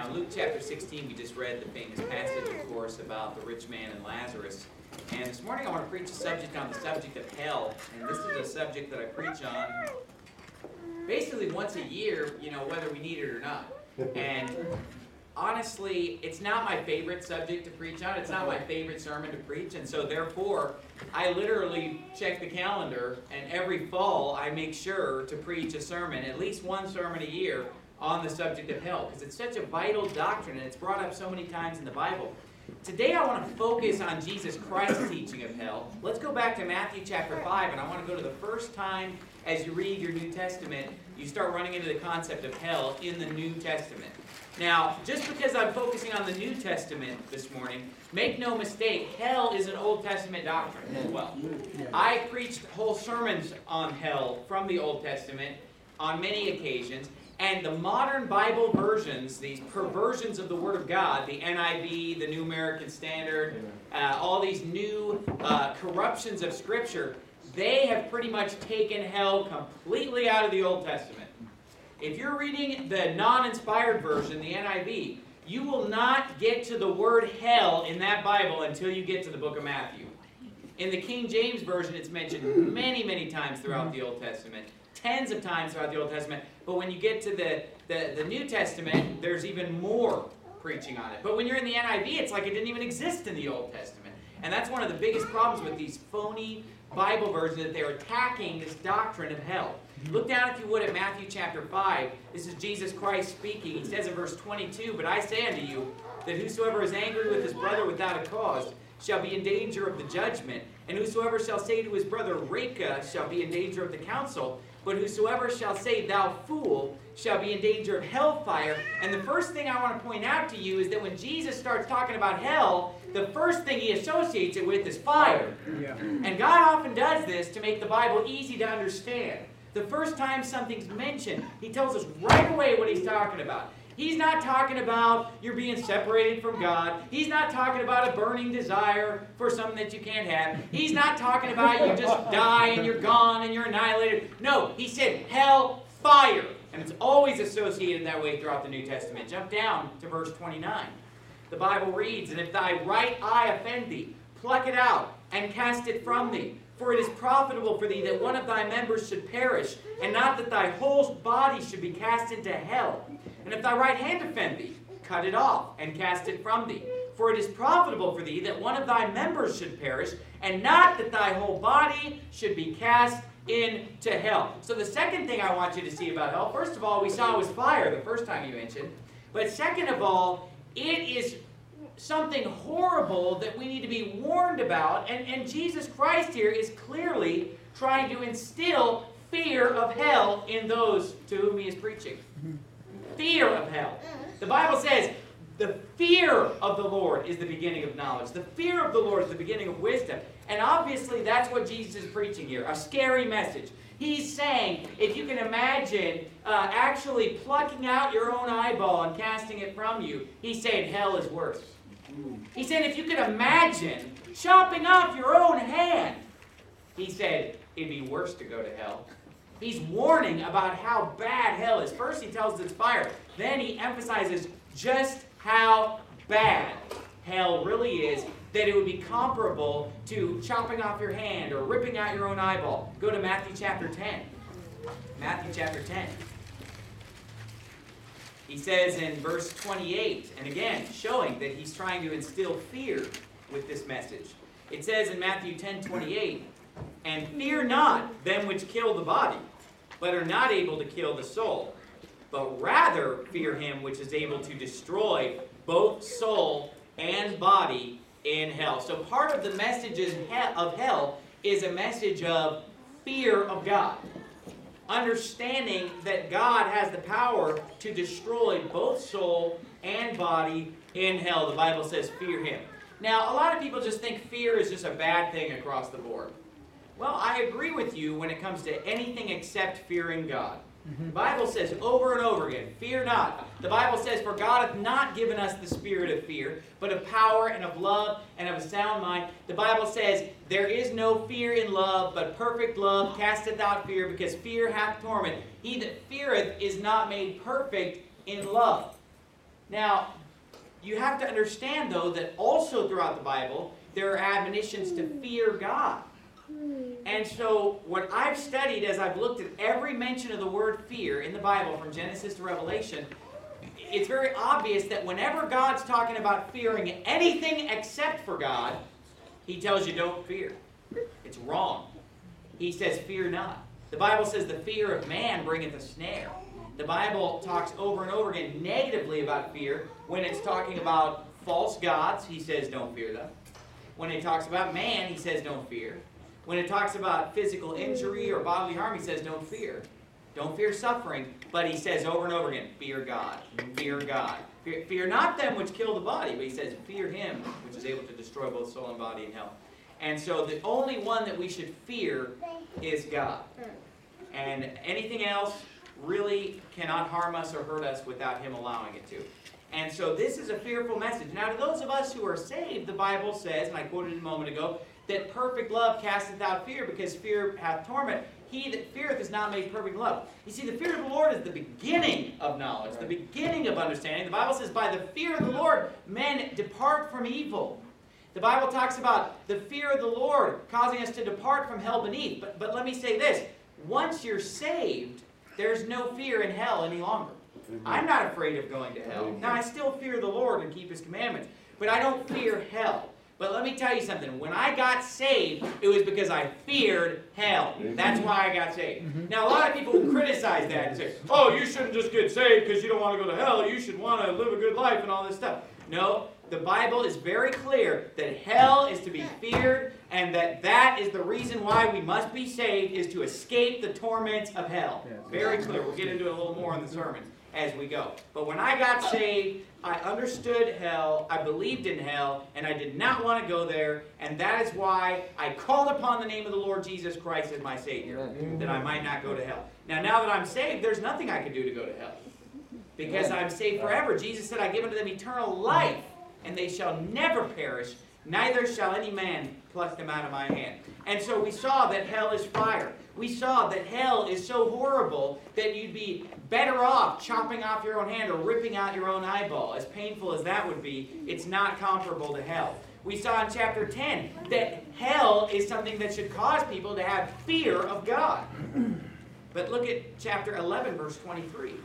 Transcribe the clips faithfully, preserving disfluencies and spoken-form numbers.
Now, in Luke chapter sixteen, we just read the famous passage, of course, about the rich man and Lazarus. And this morning I want to preach a subject on the subject of hell. And this is a subject that I preach on basically once a year, you know, whether we need it or not. And honestly, it's not my favorite subject to preach on. It's not my favorite sermon to preach. And so therefore, I literally check the calendar, and every fall I make sure to preach a sermon, at least one sermon a year, on the subject of hell, because it's such a vital doctrine, and it's brought up so many times in the Bible. Today I want to focus on Jesus Christ's teaching of hell. Let's go back to Matthew chapter five, and I want to go to the first time as you read your New Testament, you start running into the concept of hell in the New Testament. Now, just because I'm focusing on the New Testament this morning, make no mistake, hell is an Old Testament doctrine as well. I preached whole sermons on hell from the Old Testament on many occasions, and the modern Bible versions, these perversions of the Word of God, the N I V, the New American Standard, uh, all these new uh, corruptions of Scripture, they have pretty much taken hell completely out of the Old Testament. If you're reading the non-inspired version, the N I V, you will not get to the word hell in that Bible until you get to the book of Matthew. In the King James Version, it's mentioned many, many times throughout the Old Testament. Tens of times throughout the Old Testament. But when you get to the, the, the New Testament, there's even more preaching on it. But when you're in the N I V, it's like it didn't even exist in the Old Testament. And that's one of the biggest problems with these phony Bible versions, that they're attacking this doctrine of hell. Look down, if you would, at Matthew chapter five. This is Jesus Christ speaking. He says in verse twenty-two, "But I say unto you, that whosoever is angry with his brother without a cause shall be in danger of the judgment. And whosoever shall say to his brother, Reka, shall be in danger of the council. But whosoever shall say, Thou fool, shall be in danger of hellfire." And the first thing I want to point out to you is that when Jesus starts talking about hell, the first thing he associates it with is fire. Yeah. And God often does this to make the Bible easy to understand. The first time something's mentioned, he tells us right away what he's talking about. He's not talking about you're being separated from God. He's not talking about a burning desire for something that you can't have. He's not talking about you just die and you're gone and you're annihilated. No, he said hell, fire. And it's always associated that way throughout the New Testament. Jump down to verse twenty-nine. The Bible reads, "And if thy right eye offend thee, pluck it out and cast it from thee. For it is profitable for thee that one of thy members should perish, and not that thy whole body should be cast into hell. And if thy right hand offend thee, cut it off, and cast it from thee. For it is profitable for thee that one of thy members should perish, and not that thy whole body should be cast into hell." So the second thing I want you to see about hell, first of all, we saw was fire the first time you mentioned. But second of all, it is something horrible that we need to be warned about. And, and Jesus Christ here is clearly trying to instill fear of hell in those to whom he is preaching. Fear of hell. The Bible says the fear of the Lord is the beginning of knowledge. The fear of the Lord is the beginning of wisdom. And obviously that's what Jesus is preaching here. A scary message. He's saying, if you can imagine uh, actually plucking out your own eyeball and casting it from you, he's saying hell is worse. He said, if you could imagine chopping off your own hand, he said, it'd be worse to go to hell. He's warning about how bad hell is. First he tells us it's fire. Then he emphasizes just how bad hell really is, that it would be comparable to chopping off your hand or ripping out your own eyeball. Go to Matthew chapter ten. Matthew chapter ten. He says in verse twenty-eight, and again, showing that he's trying to instill fear with this message. It says in Matthew ten twenty-eight, "And fear not them which kill the body, but are not able to kill the soul, but rather fear him which is able to destroy both soul and body in hell." So part of the messages of hell is a message of fear of God. Understanding that God has the power to destroy both soul and body in hell. The Bible says fear him. Now, a lot of people just think fear is just a bad thing across the board. Well, I agree with you when it comes to anything except fearing God. Mm-hmm. The Bible says over and over again, fear not. The Bible says, for God hath not given us the spirit of fear, but of power and of love and of a sound mind. The Bible says, there is no fear in love, but perfect love casteth out fear, because fear hath torment. He that feareth is not made perfect in love. Now, you have to understand, though, that also throughout the Bible, there are admonitions to fear God. And so, what I've studied as I've looked at every mention of the word fear in the Bible, from Genesis to Revelation, it's very obvious that whenever God's talking about fearing anything except for God, He tells you don't fear. It's wrong. He says, fear not. The Bible says the fear of man bringeth a snare. The Bible talks over and over again negatively about fear. When it's talking about false gods, He says don't fear them. When it talks about man, He says don't fear. When it talks about physical injury or bodily harm, He says don't fear. Don't fear suffering, but He says over and over again, fear God, fear God. Fear, fear not them which kill the body, but He says fear Him which is able to destroy both soul and body in hell. And so the only one that we should fear is God. And anything else really cannot harm us or hurt us without Him allowing it to. And so this is a fearful message. Now to those of us who are saved, the Bible says, and I quoted it a moment ago, that perfect love casteth out fear, because fear hath torment. He that feareth is not made perfect in love. You see, the fear of the Lord is the beginning of knowledge, the beginning of understanding. The Bible says, by the fear of the Lord, men depart from evil. The Bible talks about the fear of the Lord causing us to depart from hell beneath. But, but let me say this. Once you're saved, there's no fear in hell any longer. I'm not afraid of going to hell. Now, I still fear the Lord and keep His commandments, but I don't fear hell. But let me tell you something. When I got saved, it was because I feared hell. That's why I got saved. Now, a lot of people will criticize that and say, oh, you shouldn't just get saved because you don't want to go to hell. You should want to live a good life and all this stuff. No, the Bible is very clear that hell is to be feared, and that that is the reason why we must be saved, is to escape the torments of hell. Very clear. We'll get into it a little more in the sermon as we go. But when I got saved, I understood hell, I believed in hell, and I did not want to go there, and that is why I called upon the name of the Lord Jesus Christ as my Savior, that I might not go to hell. Now, now that I'm saved, there's nothing I can do to go to hell, because I'm saved forever. Jesus said, I give unto them eternal life, and they shall never perish, neither shall any man pluck them out of my hand. And so we saw that hell is fire. We saw that hell is so horrible that you'd be better off chopping off your own hand or ripping out your own eyeball. As painful as that would be, it's not comparable to hell. We saw in chapter ten that hell is something that should cause people to have fear of God. But look at chapter eleven, verse twenty-three.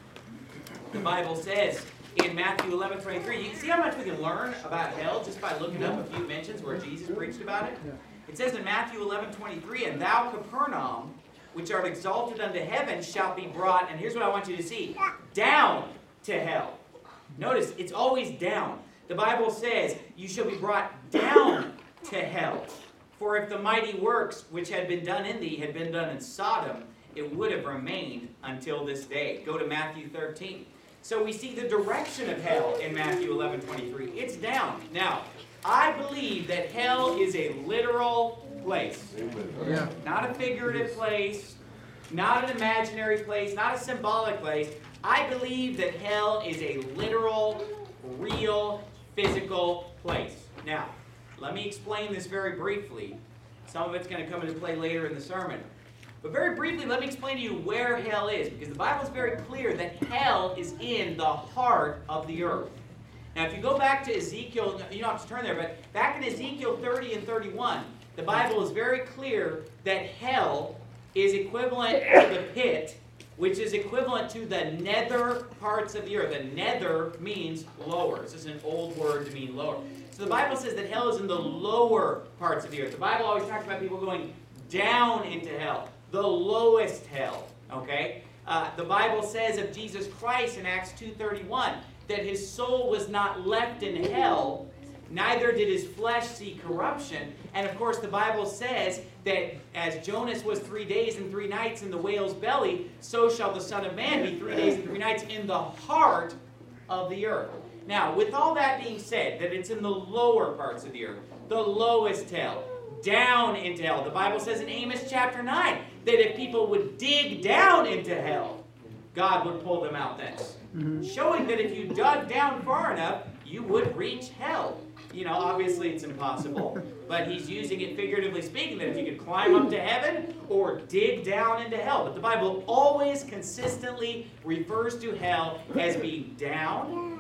The Bible says in Matthew eleven, twenty-three, you can see how much we can learn about hell just by looking up a few mentions where Jesus preached about it. It says in Matthew eleven, twenty-three, and thou, Capernaum, which art exalted unto heaven, shalt be brought, and here's what I want you to see, down to hell. Notice, it's always down. The Bible says, you shall be brought down to hell. For if the mighty works which had been done in thee had been done in Sodom, it would have remained until this day. Go to Matthew thirteen. So we see the direction of hell in Matthew eleven, twenty-three. It's down. Now, I believe that hell is a literal place. Yeah. Not a figurative place, not an imaginary place, not a symbolic place. I believe that hell is a literal, real, physical place. Now, let me explain this very briefly. Some of it's going to come into play later in the sermon. But very briefly, let me explain to you where hell is, because the Bible is very clear that hell is in the heart of the earth. Now, if you go back to Ezekiel, you don't have to turn there, but back in Ezekiel thirty and thirty-one, the Bible is very clear that hell is equivalent to the pit, which is equivalent to the nether parts of the earth. The nether means lower. This is an old word to mean lower. So the Bible says that hell is in the lower parts of the earth. The Bible always talks about people going down into hell, the lowest hell. Okay? Uh, the Bible says of Jesus Christ in Acts two thirty-one that his soul was not left in hell, neither did his flesh see corruption. And of course the Bible says that as Jonas was three days and three nights in the whale's belly, so shall the Son of Man be three days and three nights in the heart of the earth. Now, with all that being said, that it's in the lower parts of the earth, the lowest hell, down into hell. The Bible says in Amos chapter nine that if people would dig down into hell, God would pull them out thence. Mm-hmm. Showing that if you dug down far enough, you would reach hell. You know, obviously it's impossible, but he's using it figuratively speaking, that if you could climb up to heaven or dig down into hell. But the Bible always consistently refers to hell as being down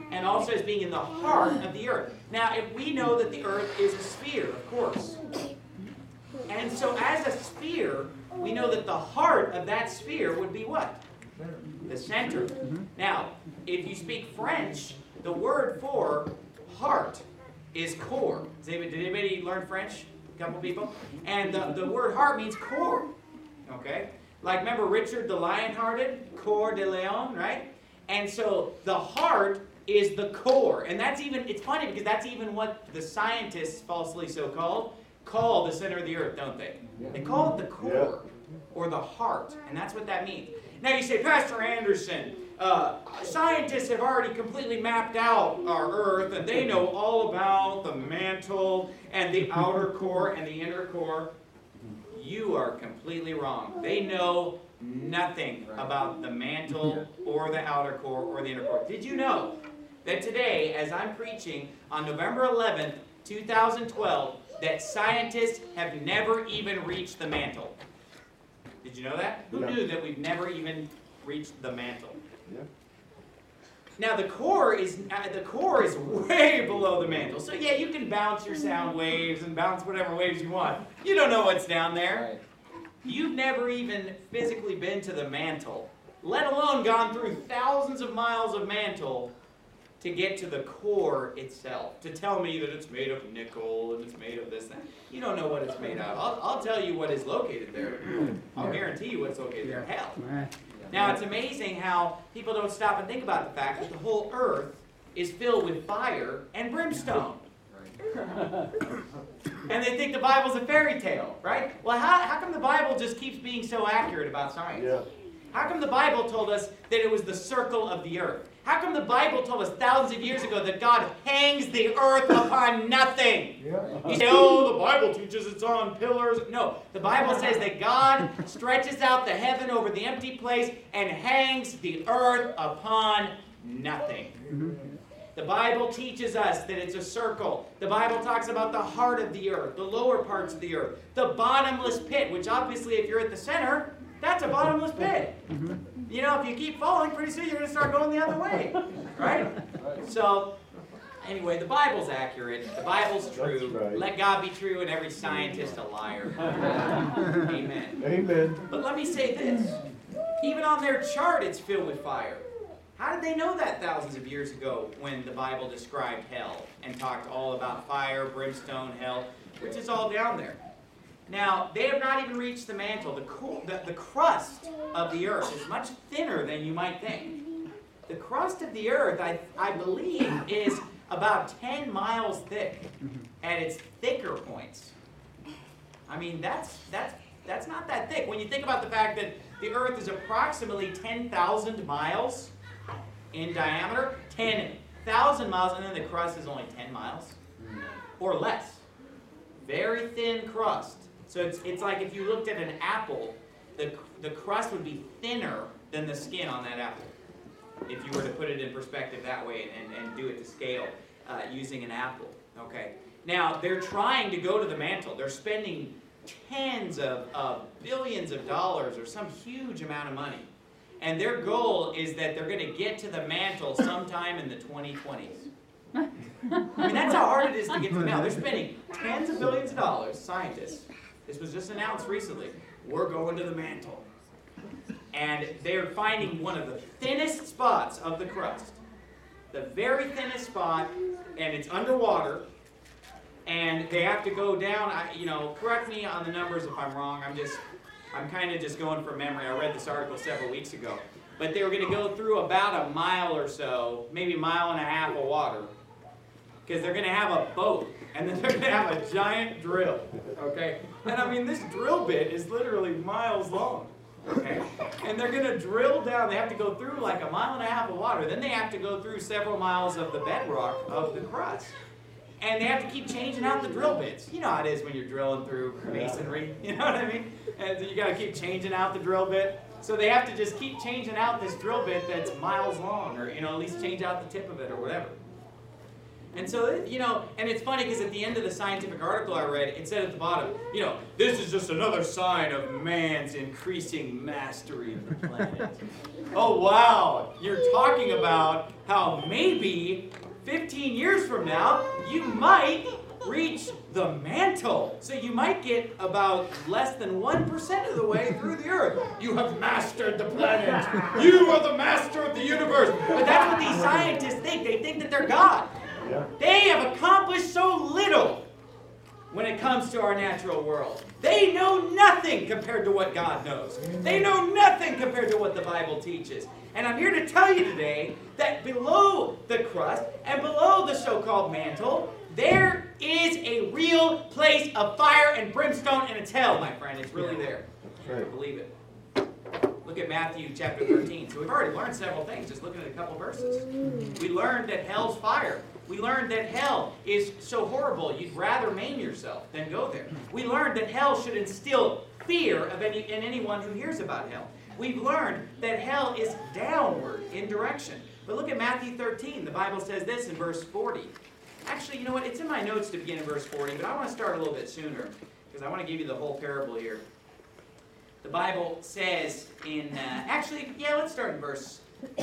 and also as being in the heart of the earth. Now, if we know that the earth is a sphere, of course. And so as a sphere, we know that the heart of that sphere would be what? The center. Now, if you speak French, the word for heart is core. Does anybody, did anybody learn French? A couple people? And the, the word heart means core. Okay? Like, remember Richard the Lionhearted? Cœur de Lion, right? And so the heart is the core. And that's even, it's funny because that's even what the scientists, falsely so called, call the center of the earth, don't they? They call it the core, or the heart. And that's what that means. Now you say, Pastor Anderson, uh, scientists have already completely mapped out our earth, and they know all about the mantle and the outer core and the inner core. You are completely wrong. They know nothing about the mantle or the outer core or the inner core. Did you know that today, as I'm preaching on November eleventh, two thousand twelve, that scientists have never even reached the mantle? Did you know that? Who Yeah. knew that we've never even reached the mantle? Yeah. Now the core is uh, the core is way below the mantle. So yeah, you can bounce your sound waves and bounce whatever waves you want. You don't know what's down there. Right. You've never even physically been to the mantle, let alone gone through thousands of miles of mantle to get to the core itself. To tell me that it's made of nickel and it's made of this and that. You don't know what it's made out of. I'll, I'll tell you what is located there. I'll guarantee you what's located there. Hell. Now, it's amazing how people don't stop and think about the fact that the whole earth is filled with fire and brimstone. And they think the Bible's a fairy tale, right? Well, how, how come the Bible just keeps being so accurate about science? Yeah. How come the Bible told us that it was the circle of the earth? How come the Bible told us thousands of years ago that God hangs the earth upon nothing? Yeah. You say, oh, the Bible teaches it's on pillars. No, the Bible says that God stretches out the heaven over the empty place and hangs the earth upon nothing. The Bible teaches us that it's a circle. The Bible talks about the heart of the earth, the lower parts of the earth, the bottomless pit, which obviously if you're at the center, that's a bottomless pit. You know, if you keep falling, pretty soon you're going to start going the other way, right? So, anyway, the Bible's accurate. The Bible's true. That's right. Let God be true and every scientist a liar. Amen. Amen. But let me say this. Even on their chart, it's filled with fire. How did they know that thousands of years ago when the Bible described hell and talked all about fire, brimstone, hell, which is all down there? Now, they have not even reached the mantle. The, cool, the, the crust of the earth is much thinner than you might think. The crust of the earth, I, I believe, is about ten miles thick at its thicker points. I mean, that's, that's, that's not that thick. When you think about the fact that the earth is approximately ten thousand miles in diameter, ten thousand miles, and then the crust is only ten miles or less. Very thin crust. So it's, it's like if you looked at an apple, the, the crust would be thinner than the skin on that apple. If you were to put it in perspective that way and, and do it to scale uh, using an apple. Okay. Now, they're trying to go to the mantle. They're spending tens of, of billions of dollars or some huge amount of money. And their goal is that they're going to get to the mantle sometime in the twenty twenties. I mean, that's how hard it is to get to the mantle. They're spending tens of billions of dollars, scientists. This was just announced recently. We're going to the mantle. And they're finding one of the thinnest spots of the crust. The very thinnest spot, and it's underwater. And they have to go down, I, you know, correct me on the numbers if I'm wrong. I'm just, I'm kind of just going from memory. I read this article several weeks ago. But they were going to go through about a mile or so, maybe a mile and a half of water. Because they're going to have a boat, and then they're going to have a giant drill, okay? And I mean, this drill bit is literally miles long, okay? And they're going to drill down. They have to go through like a mile and a half of water. Then they have to go through several miles of the bedrock of the crust. And they have to keep changing out the drill bits. You know how it is when you're drilling through masonry, you know what I mean? And you got to keep changing out the drill bit. So they have to just keep changing out this drill bit that's miles long, or, you know, at least change out the tip of it or whatever. And so, you know, and it's funny because at the end of the scientific article I read, it said at the bottom, you know, this is just another sign of man's increasing mastery of the planet. Oh, wow. You're talking about how maybe fifteen years from now, you might reach the mantle. So you might get about less than one percent of the way through the earth. You have mastered the planet. You are the master of the universe. But that's what these scientists think. They think that they're God. Yeah. They have accomplished so little when it comes to our natural world. They know nothing compared to what God knows. They know nothing compared to what the Bible teaches. And I'm here to tell you today that below the crust and below the so-called mantle, there is a real place of fire and brimstone, and it's hell, my friend. It's really there. That's right. Believe it. Look at Matthew chapter thirteen. So we've already learned several things just looking at a couple verses. We learned that hell's fire. We learned that hell is so horrible you'd rather maim yourself than go there. We learned that hell should instill fear of any, in anyone who hears about hell. We've learned that hell is downward in direction. But look at Matthew thirteen. The Bible says this in verse forty. Actually, you know what? It's in my notes to begin in verse forty, but I want to start a little bit sooner because I want to give you the whole parable here. The Bible says in, uh, actually, yeah, let's start in verse, uh,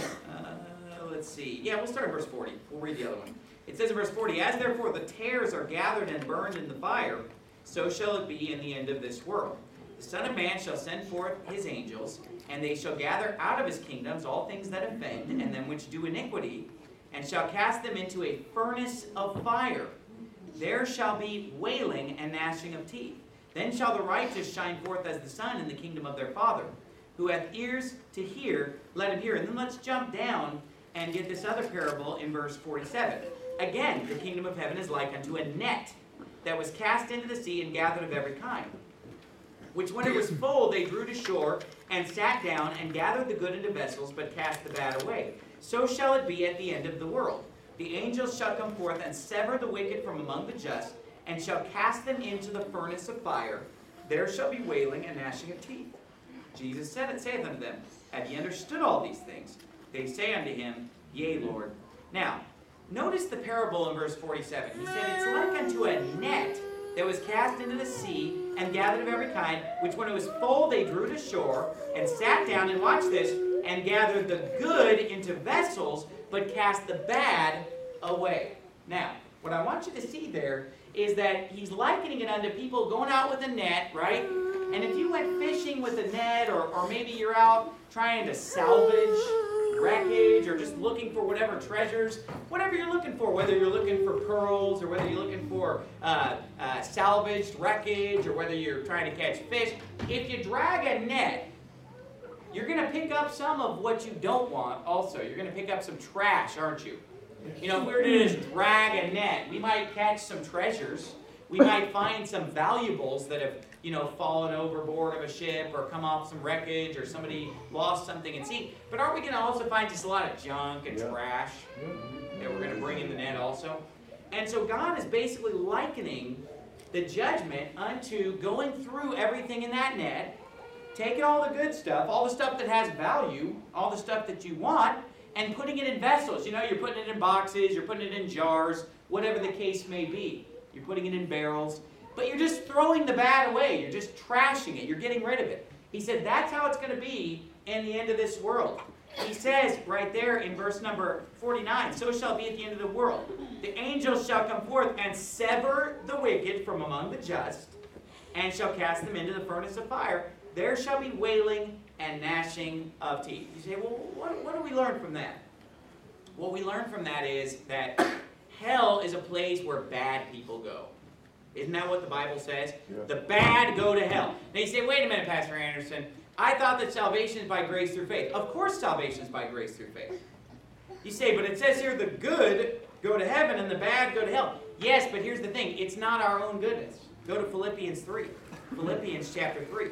let's see. Yeah, we'll start in verse forty. We'll read the other one. It says in verse forty, "As therefore the tares are gathered and burned in the fire, so shall it be in the end of this world. The Son of Man shall send forth his angels, and they shall gather out of his kingdoms all things that offend, and them which do iniquity, and shall cast them into a furnace of fire. There shall be wailing and gnashing of teeth. Then shall the righteous shine forth as the sun in the kingdom of their Father. Who hath ears to hear, let him hear." And then let's jump down and get this other parable in verse forty-seven. "Again, the kingdom of heaven is like unto a net that was cast into the sea and gathered of every kind. Which when it was full, they drew to shore, and sat down, and gathered the good into vessels, but cast the bad away. So shall it be at the end of the world. The angels shall come forth, and sever the wicked from among the just, and shall cast them into the furnace of fire. There shall be wailing and gnashing of teeth. Jesus said it, saith unto them, Have ye understood all these things? They say unto him, Yea, Lord." Now, notice the parable in verse forty-seven. He said, "It's like unto a net that was cast into the sea and gathered of every kind, which when it was full they drew to shore, and sat down," and watch this, "and gathered the good into vessels, but cast the bad away." Now, what I want you to see there is that he's likening it unto people going out with a net, right? And if you went fishing with a net, or, or maybe you're out trying to salvage wreckage, or just looking for whatever treasures, whatever you're looking for, whether you're looking for pearls, or whether you're looking for uh, uh, salvaged wreckage, or whether you're trying to catch fish, if you drag a net, you're going to pick up some of what you don't want also. You're going to pick up some trash, aren't you? You know, if we were to just drag a net, we might catch some treasures. We might find some valuables that have, you know, fallen overboard of a ship, or come off some wreckage, or somebody lost something at sea. But aren't we going to also find just a lot of junk and Yeah. trash that we're going to bring in the net also? And so God is basically likening the judgment unto going through everything in that net, taking all the good stuff, all the stuff that has value, all the stuff that you want, and putting it in vessels. You know, you're putting it in boxes, you're putting it in jars, whatever the case may be. You're putting it in barrels. But you're just throwing the bad away. You're just trashing it. You're getting rid of it. He said that's how it's going to be in the end of this world. He says right there in verse number forty-nine, "So shall it be at the end of the world. The angels shall come forth and sever the wicked from among the just, and shall cast them into the furnace of fire. There shall be wailing and gnashing of teeth." You say, well, what, what do we learn from that? What we learn from that is that hell is a place where bad people go. Isn't that what the Bible says? Yeah. The bad go to hell. Now you say, wait a minute, Pastor Anderson. I thought that salvation is by grace through faith. Of course salvation is by grace through faith. You say, but it says here the good go to heaven and the bad go to hell. Yes, but here's the thing. It's not our own goodness. Go to Philippians three. Philippians chapter three.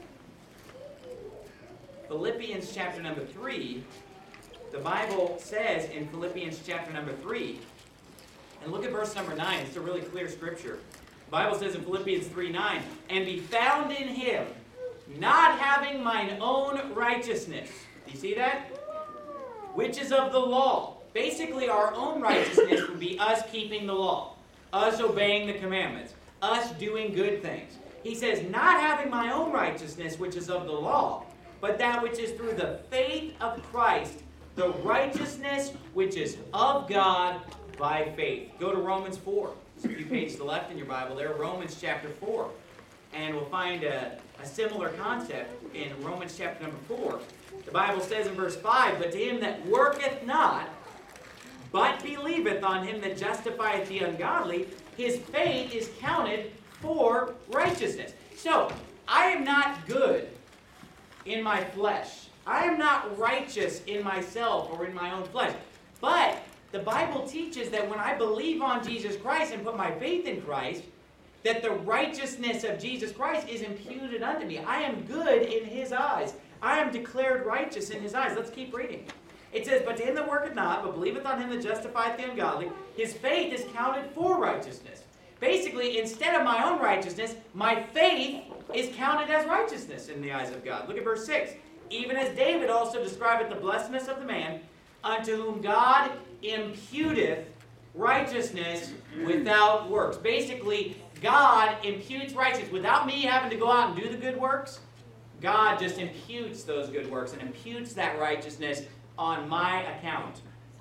Philippians chapter number three. The Bible says in Philippians chapter number three, and look at verse number nine. It's a really clear scripture. The Bible says in Philippians three nine, "And be found in him, not having mine own righteousness." Do you see that? "Which is of the law, basically our own righteousness would be us keeping the law, us obeying the commandments, us doing good things. He says, not having my own righteousness, which is of the law, but that which is through the faith of Christ, the righteousness which is of God by faith. Go to Romans four. It's a few pages to the left in your Bible there. Romans chapter four. And we'll find a, a similar concept in Romans chapter number four. The Bible says in verse five, but to him that worketh not, but believeth on him that justifieth the ungodly, his faith is counted for righteousness. So, I am not good in my flesh. I am not righteous in myself or in my own flesh. But the Bible teaches that when I believe on Jesus Christ and put my faith in Christ, that the righteousness of Jesus Christ is imputed unto me. I am good in His eyes. I am declared righteous in His eyes. Let's keep reading. It says, but to him that worketh not, but believeth on him that justifieth the ungodly, his faith is counted for righteousness. Basically, instead of my own righteousness, my faith is counted as righteousness in the eyes of God. Look at verse six. Even as David also describeth the blessedness of the man, unto whom God imputeth righteousness without works. Basically, God imputes righteousness. Without me having to go out and do the good works, God just imputes those good works and imputes that righteousness on my account.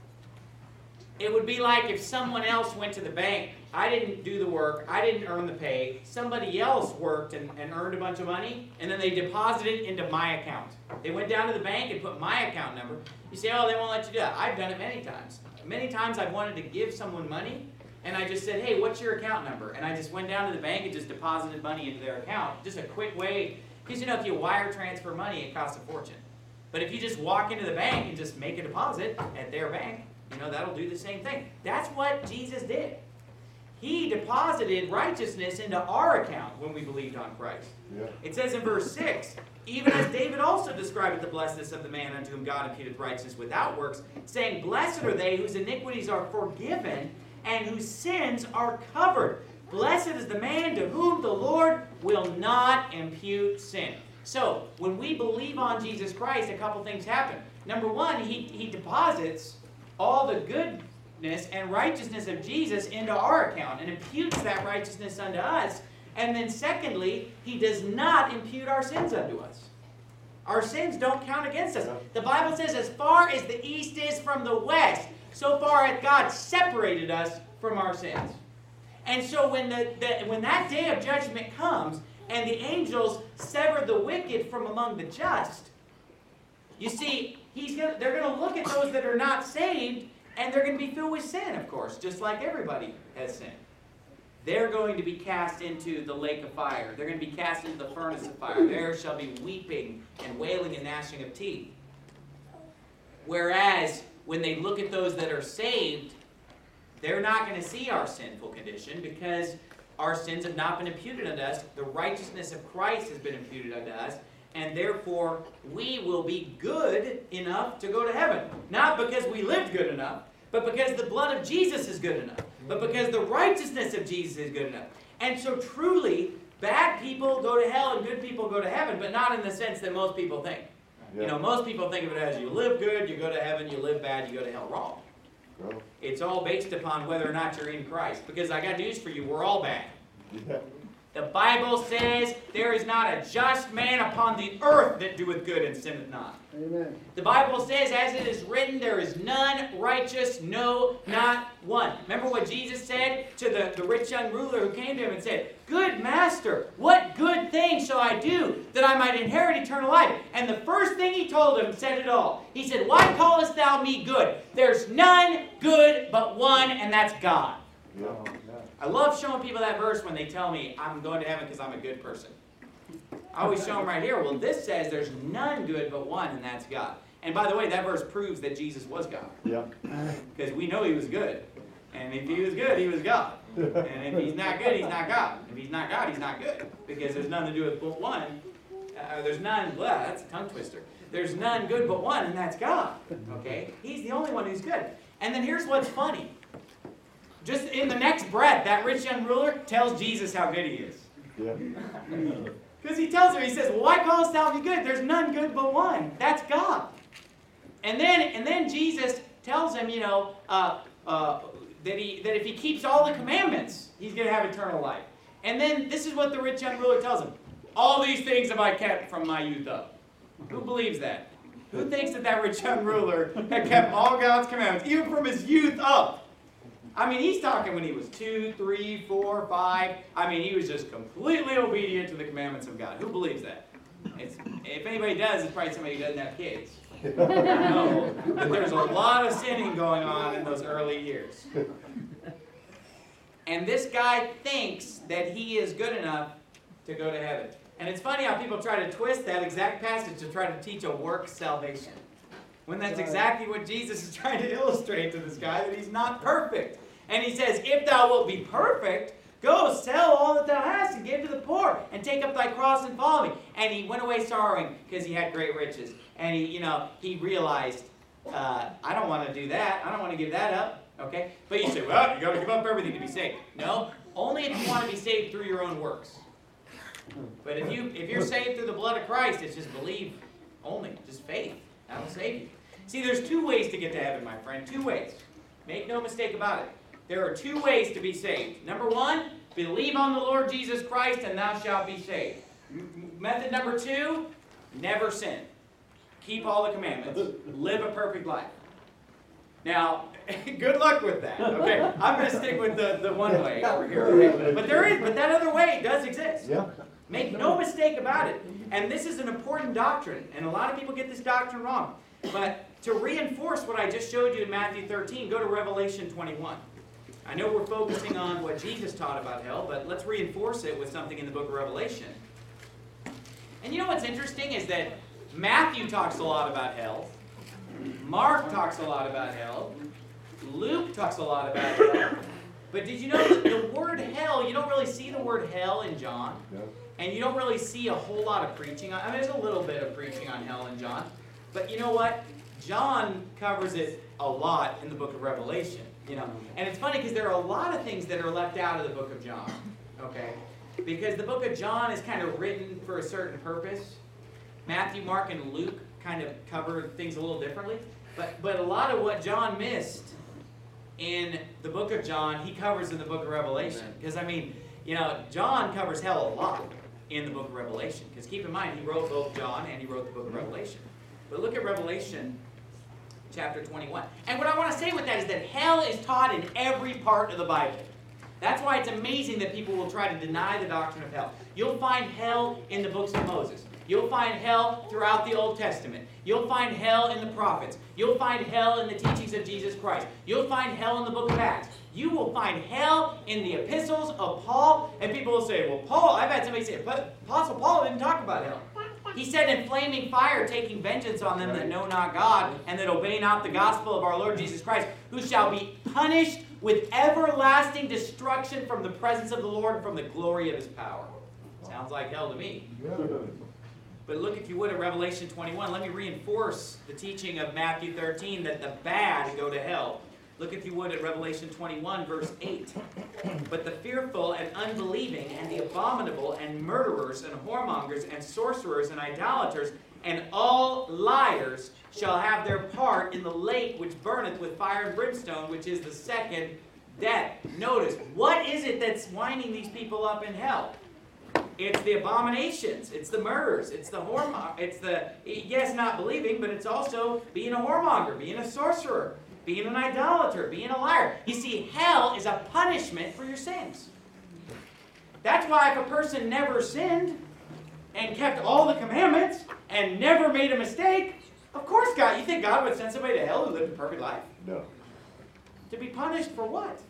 It would be like if someone else went to the bank. I didn't do the work. I didn't earn the pay. Somebody else worked and, and earned a bunch of money, and then they deposited it into my account. They went down to the bank and put my account number. You say, oh, they won't let you do that. I've done it many times. Many times I've wanted to give someone money, and I just said, hey, what's your account number? And I just went down to the bank and just deposited money into their account. Just a quick way. Because, you know, if you wire transfer money, it costs a fortune. But if you just walk into the bank and just make a deposit at their bank, you know, that'll do the same thing. That's what Jesus did. He deposited righteousness into our account when we believed on Christ. Yeah. It says in verse six, even as David also described the blessedness of the man unto whom God imputed righteousness without works, saying, blessed are they whose iniquities are forgiven and whose sins are covered. Blessed is the man to whom the Lord will not impute sin. So, when we believe on Jesus Christ, a couple things happen. Number one, he, he deposits all the goodness and righteousness of Jesus into our account and imputes that righteousness unto us. And then secondly, He does not impute our sins unto us. Our sins don't count against us. The Bible says, as far as the east is from the west, so far hath God separated us from our sins. And so when, the, the, when that day of judgment comes, and the angels sever the wicked from among the just, you see, he's gonna, they're going to look at those that are not saved, and they're going to be filled with sin, of course, just like everybody has sinned. They're going to be cast into the lake of fire. They're going to be cast into the furnace of fire. There shall be weeping and wailing and gnashing of teeth. Whereas, when they look at those that are saved, they're not going to see our sinful condition because our sins have not been imputed unto us. The righteousness of Christ has been imputed unto us. And therefore, we will be good enough to go to heaven. Not because we lived good enough, but because the blood of Jesus is good enough. But because the righteousness of Jesus is good enough. And so truly, bad people go to hell and good people go to heaven, but not in the sense that most people think. Yeah. You know, most people think of it as you live good, you go to heaven, you live bad, you go to hell. Wrong. Well, it's all based upon whether or not you're in Christ. Because I got news for you, we're all bad. Yeah. The Bible says there is not a just man upon the earth that doeth good and sinneth not. Amen. The Bible says, as it is written, there is none righteous, no, not one. Remember what Jesus said to the, the rich young ruler who came to him and said, good master, what good thing shall I do that I might inherit eternal life? And the first thing he told him said it all. He said, why callest thou me good? There's none good but one, and that's God. Yeah. I love showing people that verse when they tell me I'm going to heaven because I'm a good person. I always show them right here. Well, this says there's none good but one, and that's God. And by the way, that verse proves that Jesus was God. Yeah. Because we know He was good. And if He was good, He was God. And if He's not good, He's not God. If He's not God, He's not good. Because there's none to do with but one. Uh, there's none, well, that's a tongue twister. There's none good but one, and that's God. Okay? He's the only one who's good. And then here's what's funny. Just in the next breath, that rich young ruler tells Jesus how good He is. Yeah. Because he tells him, he says, well, why callest thou me good? There's none good but one. That's God. And then, and then Jesus tells him, you know, uh, uh, that, he, that if he keeps all the commandments, he's going to have eternal life. And then this is what the rich young ruler tells him. All these things have I kept from my youth up. Who believes that? Who thinks that that rich young ruler had kept all God's commandments, even from his youth up? I mean, he's talking when he was two, three, four, five. I mean, he was just completely obedient to the commandments of God. Who believes that? It's, if anybody does, it's probably somebody who doesn't have kids. No, but there's a lot of sinning going on in those early years. And this guy thinks that he is good enough to go to heaven. And it's funny how people try to twist that exact passage to try to teach a work salvation. When that's exactly what Jesus is trying to illustrate to this guy, that he's not perfect. And he says, if thou wilt be perfect, go sell all that thou hast and give to the poor, and take up thy cross and follow me. And he went away sorrowing because he had great riches. And he, you know, he realized, uh, I don't want to do that. I don't want to give that up. Okay? But you say, well, you got to give up everything to be saved. No, only if you want to be saved through your own works. But if you if you're saved through the blood of Christ, it's just believe only, just faith. That will save you. See, there's two ways to get to heaven, my friend. Two ways. Make no mistake about it. There are two ways to be saved. Number one, believe on the Lord Jesus Christ, and thou shalt be saved. M- method number two, never sin. Keep all the commandments. Live a perfect life. Now, good luck with that. Okay, I'm going to stick with the, the one way over here. Okay? But there is, but that other way does exist. Yeah. Make no mistake about it. And this is an important doctrine, and a lot of people get this doctrine wrong. But to reinforce what I just showed you in Matthew thirteen, go to Revelation twenty-one. I know we're focusing on what Jesus taught about hell, but let's reinforce it with something in the book of Revelation. And you know what's interesting is that Matthew talks a lot about hell. Mark talks a lot about hell. Luke talks a lot about hell. But did you know that the word hell, you don't really see the word hell in John. No. And you don't really see a whole lot of preaching on, I mean, there's a little bit of preaching on hell in John. But you know what? John covers it a lot in the book of Revelation. You know, and it's funny because there are a lot of things that are left out of the book of John. Okay? Because the book of John is kind of written for a certain purpose. Matthew, Mark, and Luke kind of cover things a little differently. But, but a lot of what John missed in the book of John, he covers in the book of Revelation. Because, I mean, you know, John covers hell a lot in the book of Revelation. Because keep in mind, he wrote both John and he wrote the book of Revelation. But look at Revelation chapter twenty-one. And what I want to say with that is that hell is taught in every part of the Bible. That's why it's amazing that people will try to deny the doctrine of hell. You'll find hell in the books of Moses. You'll find hell throughout the Old Testament. You'll find hell in the prophets. You'll find hell in the teachings of Jesus Christ. You'll find hell in the book of Acts. You will find hell in the epistles of Paul. And people will say, well, Paul, I've had somebody say, but Apostle Paul didn't talk about hell. He said, in flaming fire, taking vengeance on them that know not God, and that obey not the gospel of our Lord Jesus Christ, who shall be punished with everlasting destruction from the presence of the Lord and from the glory of his power. Sounds like hell to me. But look, if you would, at Revelation twenty-one. Let me reinforce the teaching of Matthew thirteen that the bad go to hell. Look, if you would, at Revelation twenty-one, verse eight. But the fearful and unbelieving and the abominable and murderers and whoremongers and sorcerers and idolaters and all liars shall have their part in the lake which burneth with fire and brimstone, which is the second death. Notice, what is it that's winding these people up in hell? It's the abominations. It's the murders. It's the whoremonger. It's the, yes, not believing, but it's also being a whoremonger, being a sorcerer, being an idolater, being a liar. You see, hell is a punishment for your sins. That's why if a person never sinned and kept all the commandments and never made a mistake, of course God, you think God would send somebody to hell who lived a perfect life? No. To be punished for what?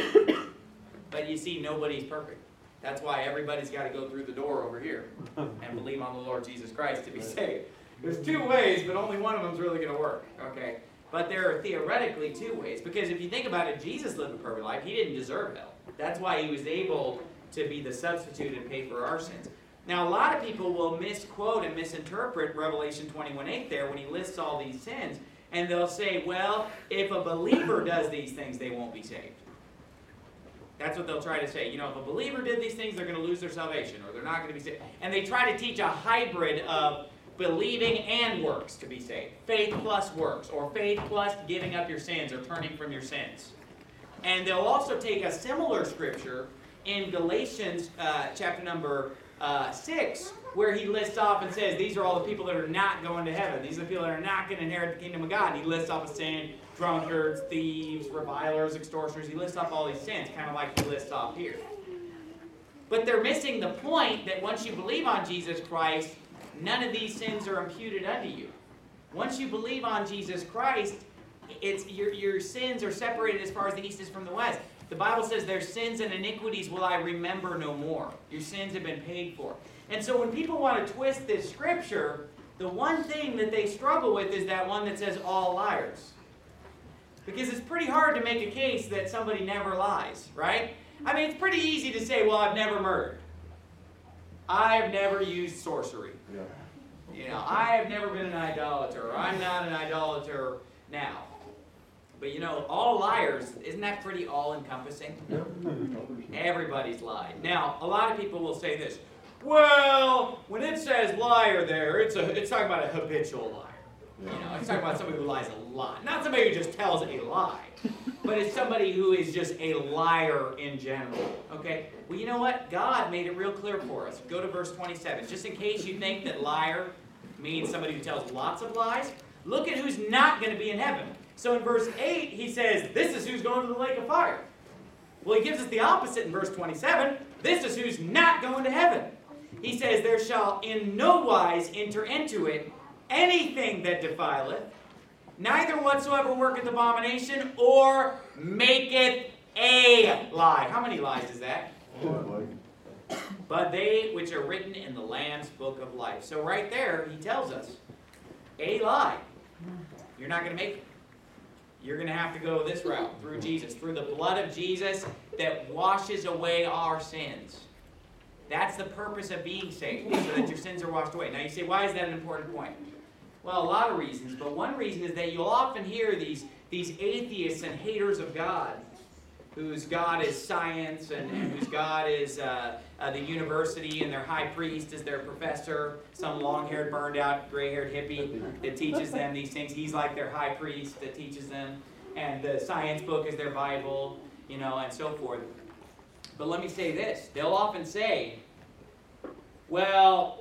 But you see, nobody's perfect. That's why everybody's got to go through the door over here and believe on the Lord Jesus Christ to be saved. There's two ways, but only one of them is really going to work. Okay? But there are theoretically two ways. Because if you think about it, Jesus lived a perfect life. He didn't deserve hell. That's why he was able to be the substitute and pay for our sins. Now, a lot of people will misquote and misinterpret Revelation twenty-one eight there when he lists all these sins. And they'll say, well, if a believer does these things, they won't be saved. That's what they'll try to say. You know, if a believer did these things, they're going to lose their salvation, or they're not going to be saved. And they try to teach a hybrid of believing and works to be saved. Faith plus works, or faith plus giving up your sins or turning from your sins. And they'll also take a similar scripture in Galatians uh, chapter number uh, six, where he lists off and says, these are all the people that are not going to heaven. These are the people that are not going to inherit the kingdom of God. And he lists off a sin, drunkards, thieves, revilers, extortioners. He lists off all these sins, kind of like he lists off here. But they're missing the point that once you believe on Jesus Christ, none of these sins are imputed unto you. Once you believe on Jesus Christ, it's your, your sins are separated as far as the east is from the west. The Bible says their sins and iniquities will I remember no more. Your sins have been paid for. And so when people want to twist this scripture, the one thing that they struggle with is that one that says all liars. Because it's pretty hard to make a case that somebody never lies, right? I mean, it's pretty easy to say, well, I've never murdered. I've never used sorcery. Yeah. You know, I have never been an idolater. Or I'm not an idolater now. But you know, all liars, isn't that pretty all-encompassing? Everybody's lied. Now, a lot of people will say this, well, when it says liar there, it's, a, it's talking about a habitual liar. You know, it's talking about somebody who lies a lot. Not somebody who just tells a lie, but it's somebody who is just a liar in general. Okay? Well, you know what? God made it real clear for us. Go to verse twenty-seven. Just in case you think that liar means somebody who tells lots of lies, look at who's not going to be in heaven. So in verse eight, he says, this is who's going to the lake of fire. Well, he gives us the opposite in verse twenty-seven. This is who's not going to heaven. He says, there shall in no wise enter into it anything that defileth, neither whatsoever worketh abomination, or maketh a lie. How many lies is that? But they which are written in the Lamb's book of life. So right there, he tells us, a lie. You're not going to make it. You're going to have to go this route, through Jesus, through the blood of Jesus that washes away our sins. That's the purpose of being saved, so that your sins are washed away. Now you say, why is that an important point? Well, a lot of reasons, but one reason is that you'll often hear these, these atheists and haters of God, whose God is science and, and whose God is uh, uh, the university and their high priest is their professor, some long-haired, burned-out, gray-haired hippie that teaches them these things. He's like their high priest that teaches them, and the science book is their Bible, you know, and so forth. But let me say this. They'll often say, well,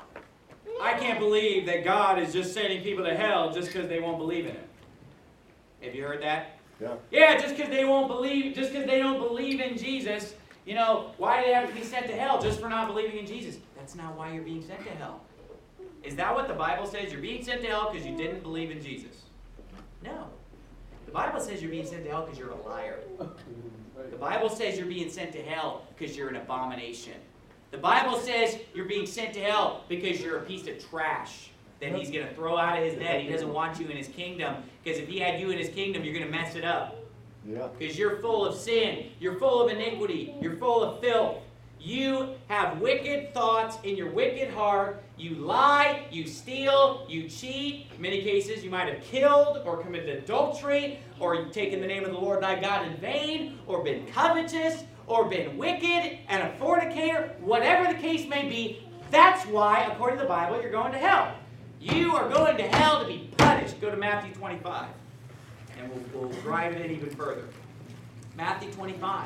I can't believe that God is just sending people to hell just because they won't believe in Him. Have you heard that? Yeah. Yeah, just because they won't believe, just because they don't believe in Jesus, you know, why do they have to be sent to hell just for not believing in Jesus? That's not why you're being sent to hell. Is that what the Bible says? You're being sent to hell because you didn't believe in Jesus? No. The Bible says you're being sent to hell because you're a liar. The Bible says you're being sent to hell because you're an abomination. The Bible says you're being sent to hell because you're a piece of trash that He's going to throw out of His net. He doesn't want you in His kingdom, because if He had you in His kingdom, you're going to mess it up. Yeah. Because you're full of sin. You're full of iniquity. You're full of filth. You have wicked thoughts in your wicked heart. You lie, you steal, you cheat. In many cases, you might have killed or committed adultery, or you've taken the name of the Lord thy God in vain, or been covetous, or been wicked and a fornicator. Whatever the case may be, that's why, according to the Bible, you're going to hell. You are going to hell to be punished. Go to Matthew twenty-five, and we'll, we'll drive it in even further. Matthew twenty-five.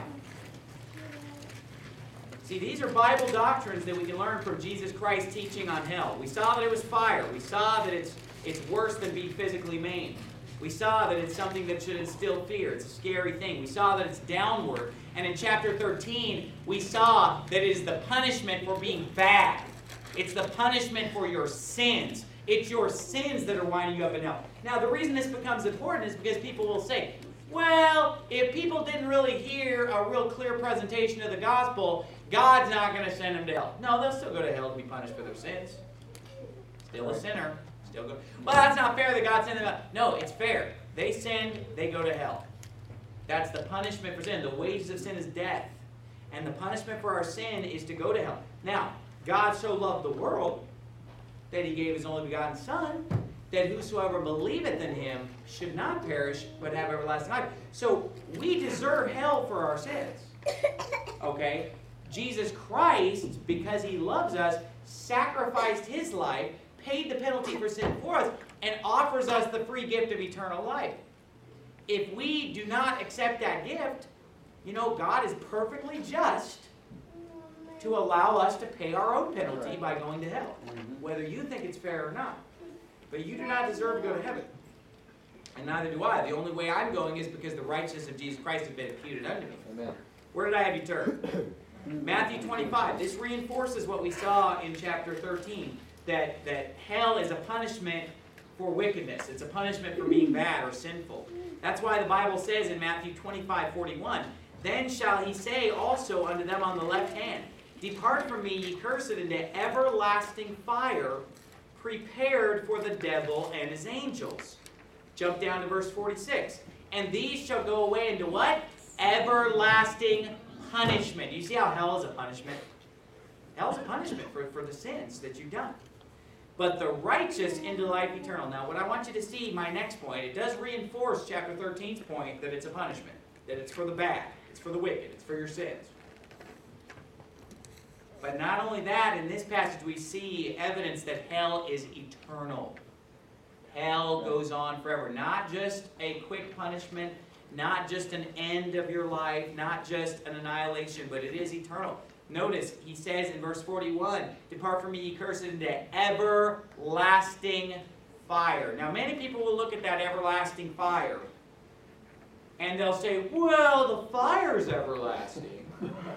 See, these are Bible doctrines that we can learn from Jesus Christ's teaching on hell. We saw that it was fire. We saw that it's, it's worse than being physically maimed. We saw that it's something that should instill fear. It's a scary thing. We saw that it's downward. And in chapter thirteen, we saw that it is the punishment for being bad. It's the punishment for your sins. It's your sins that are winding you up in hell. Now, the reason this becomes important is because people will say, well, if people didn't really hear a real clear presentation of the gospel, God's not going to send them to hell. No, they'll still go to hell to be punished for their sins. Still a sinner. Still go. Well, that's not fair that God sent them out. No, it's fair. They sinned, they go to hell. That's the punishment for sin. The wages of sin is death. And the punishment for our sin is to go to hell. Now, God so loved the world that He gave His only begotten Son, that whosoever believeth in Him should not perish, but have everlasting life. So, we deserve hell for our sins. Okay? Jesus Christ, because He loves us, sacrificed His life, paid the penalty for sin for us and offers us the free gift of eternal life. If we do not accept that gift, you know, God is perfectly just to allow us to pay our own penalty right. by going to hell, mm-hmm. whether you think it's fair or not. But you do not deserve to go to heaven. And neither do I. The only way I'm going is because the righteousness of Jesus Christ has been imputed unto me. Amen. Where did I have you turn? Matthew twenty-five. This reinforces what we saw in chapter thirteen, that, that hell is a punishment for wickedness. It's a punishment for being bad or sinful. That's why the Bible says in Matthew twenty-five forty-one, then shall he say also unto them on the left hand, depart from me, ye cursed, into everlasting fire, prepared for the devil and his angels. Jump down to verse forty-six. And these shall go away into what? Everlasting punishment. You see how hell is a punishment? Hell is a punishment for, for the sins that you've done. But the righteous into life eternal. Now, what I want you to see, my next point, it does reinforce chapter thirteen's point that it's a punishment. That it's for the bad. It's for the wicked. It's for your sins. But not only that, in this passage we see evidence that hell is eternal. Hell goes on forever. Not just a quick punishment, not just an end of your life, not just an annihilation, but it is eternal. Notice, he says in verse forty-one, depart from me, ye cursed, into everlasting fire. Now, many people will look at that everlasting fire, and they'll say, well, the fire's everlasting.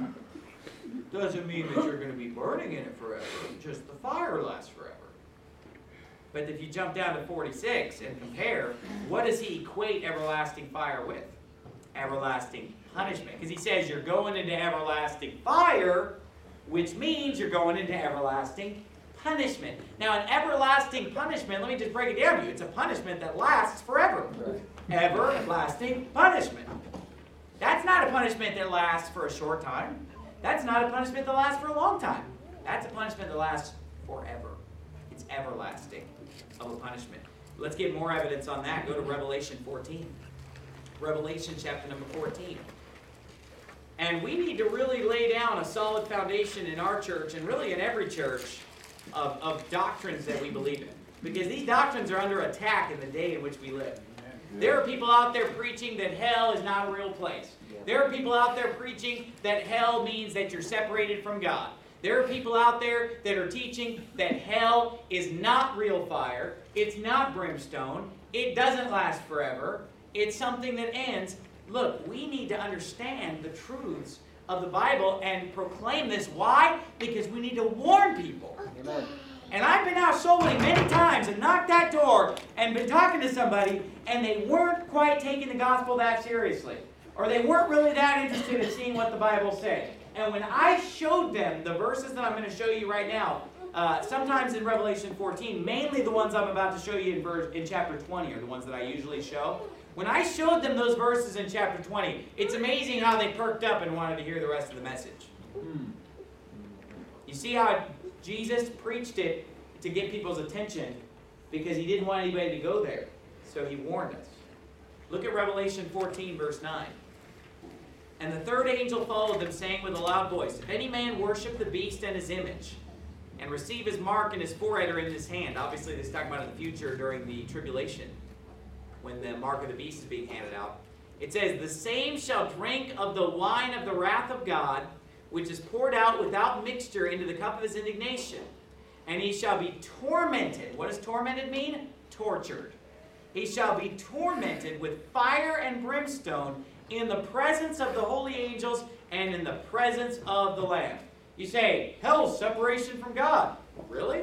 Doesn't mean that you're going to be burning in it forever. Just the fire lasts forever. But if you jump down to forty-six and compare, what does he equate everlasting fire with? Everlasting punishment. Because he says you're going into everlasting fire, which means you're going into everlasting punishment. Now, an everlasting punishment, let me just break it down to you. It's a punishment that lasts forever. Right. Everlasting punishment. That's not a punishment that lasts for a short time. That's not a punishment that lasts for a long time. That's a punishment that lasts forever. It's everlasting of a punishment. Let's get more evidence on that. Go to Revelation fourteen. Revelation chapter number fourteen. And we need to really lay down a solid foundation in our church, and really in every church, of, of doctrines that we believe in. Because these doctrines are under attack in the day in which we live. There are people out there preaching that hell is not a real place. There are people out there preaching that hell means that you're separated from God. There are people out there that are teaching that hell is not real fire, it's not brimstone, it doesn't last forever, it's something that ends. Look, we need to understand the truths of the Bible and proclaim this. Why? Because we need to warn people. Amen. And I've been out souling many times and knocked that door and been talking to somebody, and they weren't quite taking the gospel that seriously. Or they weren't really that interested in seeing what the Bible said. And when I showed them the verses that I'm going to show you right now, uh, sometimes in Revelation fourteen, mainly the ones I'm about to show you in, verse, in chapter twenty are the ones that I usually show. When I showed them those verses in chapter twenty, it's amazing how they perked up and wanted to hear the rest of the message. You see how Jesus preached it to get people's attention because he didn't want anybody to go there. So he warned us. Look at Revelation fourteen, verse nine. And the third angel followed them, saying with a loud voice, if any man worship the beast and his image, and receive his mark in his forehead or in his hand. Obviously, this is talking about in the future during the tribulation, when the mark of the beast is being handed out. It says, the same shall drink of the wine of the wrath of God, which is poured out without mixture into the cup of his indignation. And he shall be tormented. What does tormented mean? Tortured. He shall be tormented with fire and brimstone in the presence of the holy angels and in the presence of the Lamb. You say, hell's separation from God. Really?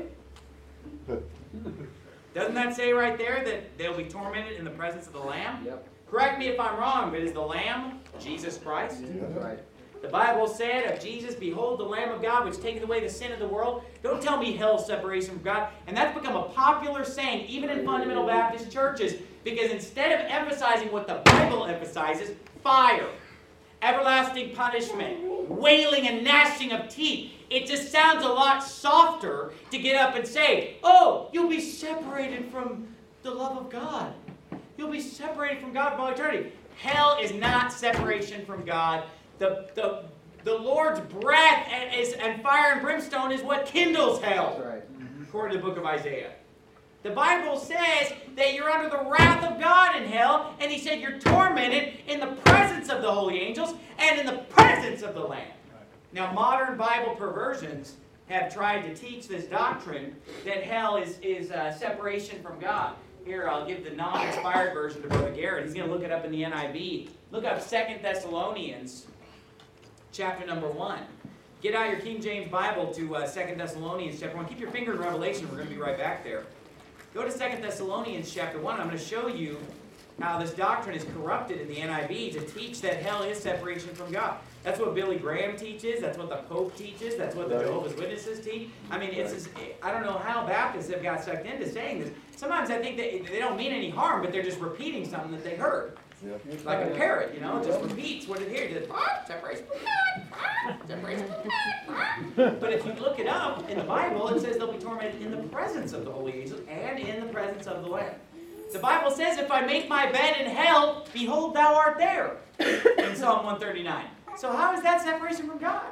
Doesn't that say right there that they'll be tormented in the presence of the Lamb? Yep. Correct me if I'm wrong, but is the Lamb Jesus Christ? That's right. The Bible said of Jesus, behold the Lamb of God which taketh away the sin of the world. Don't tell me hell's separation from God. And that's become a popular saying even in fundamental Baptist churches, because instead of emphasizing what the Bible emphasizes, fire, everlasting punishment, wailing and gnashing of teeth, it just sounds a lot softer to get up and say, oh, you'll be separated from the love of God. You'll be separated from God for all eternity. Hell is not separation from God. The, the, the Lord's breath and, is, and fire and brimstone is what kindles hell. That's right. Mm-hmm. according to the book of Isaiah. The Bible says that you're under the wrath of God in hell, and he said you're tormented in the presence of the holy angels and in the presence of the Lamb. Now, modern Bible perversions have tried to teach this doctrine that hell is, is uh, separation from God. Here, I'll give the non-inspired version to Brother Garrett. He's going to look it up in the N I V. Look up Second Thessalonians, chapter number one. Get out your King James Bible to uh, Second Thessalonians, chapter one. Keep your finger in Revelation. We're going to be right back there. Go to Second Thessalonians, chapter one. I'm going to show you how this doctrine is corrupted in the N I V to teach that hell is separation from God. That's what Billy Graham teaches. That's what the Pope teaches. That's what the Jehovah's Witnesses teach. I mean, it's just, I don't know how Baptists have got sucked into saying this. Sometimes I think that they don't mean any harm, but they're just repeating something that they heard. Yep. Like a parrot, you know, it just repeats what it hears. Just, ah, separation from God, ah, separation from God. But if you look it up in the Bible, it says they'll be tormented in the presence of the holy angels and in the presence of the Lamb. The Bible says, if I make my bed in hell, behold, thou art there, in Psalm one thirty-nine. So how is that separation from God?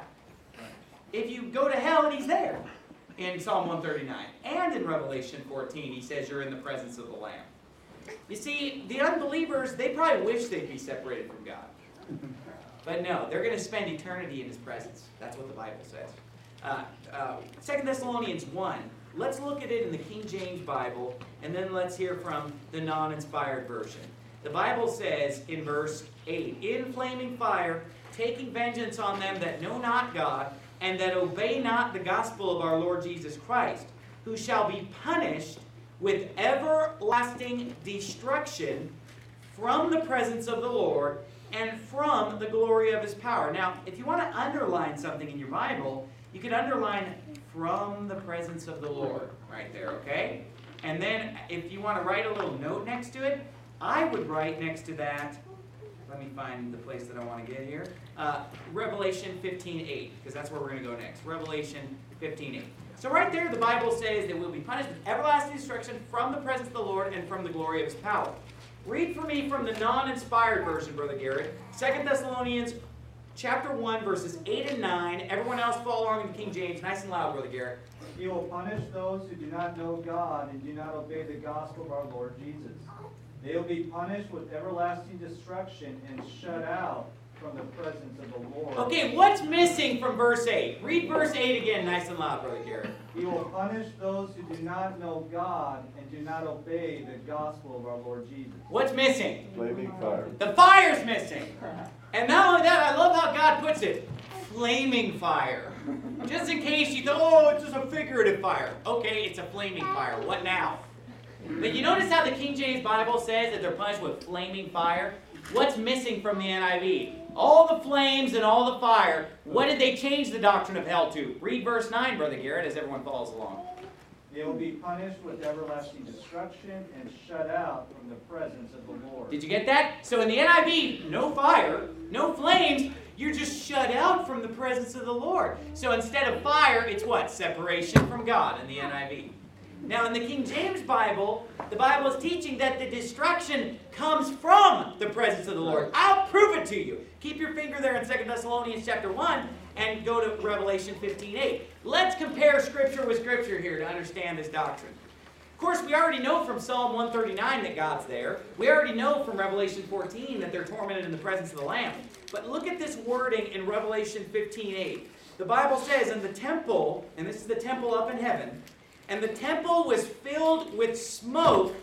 If you go to hell and he's there, in Psalm one thirty-nine. And in Revelation fourteen, he says you're in the presence of the Lamb. You see, the unbelievers, they probably wish they'd be separated from God. But no, they're going to spend eternity in his presence. That's what the Bible says. Uh, uh, Second Thessalonians one. Let's look at it in the King James Bible, and then let's hear from the non-inspired version. The Bible says in verse eight, in flaming fire, taking vengeance on them that know not God, and that obey not the gospel of our Lord Jesus Christ, who shall be punished with everlasting destruction from the presence of the Lord and from the glory of his power. Now, if you want to underline something in your Bible, you can underline from the presence of the Lord right there, okay? And then if you want to write a little note next to it, I would write next to that, let me find the place that I want to get here, uh, Revelation fifteen eight, because that's where we're going to go next. Revelation fifteen eight. So right there, the Bible says that we'll be punished with everlasting destruction from the presence of the Lord and from the glory of his power. Read for me from the non-inspired version, Brother Garrett, Second Thessalonians chapter one, verses eight and nine. Everyone else follow along in the King James. Nice and loud, Brother Garrett. He will punish those who do not know God and do not obey the gospel of our Lord Jesus. They will be punished with everlasting destruction and shut out from the presence of the Lord. Okay, what's missing from verse eight? Read verse eight again, nice and loud, Brother Garrett. He will punish those who do not know God and do not obey the gospel of our Lord Jesus. What's missing? Flaming fire. The fire's missing. And not only that, I love how God puts it. Flaming fire. Just in case you thought, oh, it's just a figurative fire. Okay, it's a flaming fire. What now? But you notice how the King James Bible says that they're punished with flaming fire? What's missing from the N I V? All the flames and all the fire. What did they change the doctrine of hell to? Read verse nine, Brother Garrett, as everyone follows along. They will be punished with everlasting destruction and shut out from the presence of the Lord. Did you get that? So in the N I V, no fire, no flames. You're just shut out from the presence of the Lord. So instead of fire, it's what? Separation from God in the N I V. Now in the King James Bible, the Bible is teaching that the destruction comes from the presence of the Lord. I'll prove it to you. Keep your finger there in Second Thessalonians chapter one and go to Revelation fifteen eight. Let's compare Scripture with Scripture here to understand this doctrine. Of course, we already know from Psalm one thirty-nine that God's there. We already know from Revelation fourteen that they're tormented in the presence of the Lamb. But look at this wording in Revelation fifteen eight. The Bible says, in the temple, and this is the temple up in heaven, and the temple was filled with smoke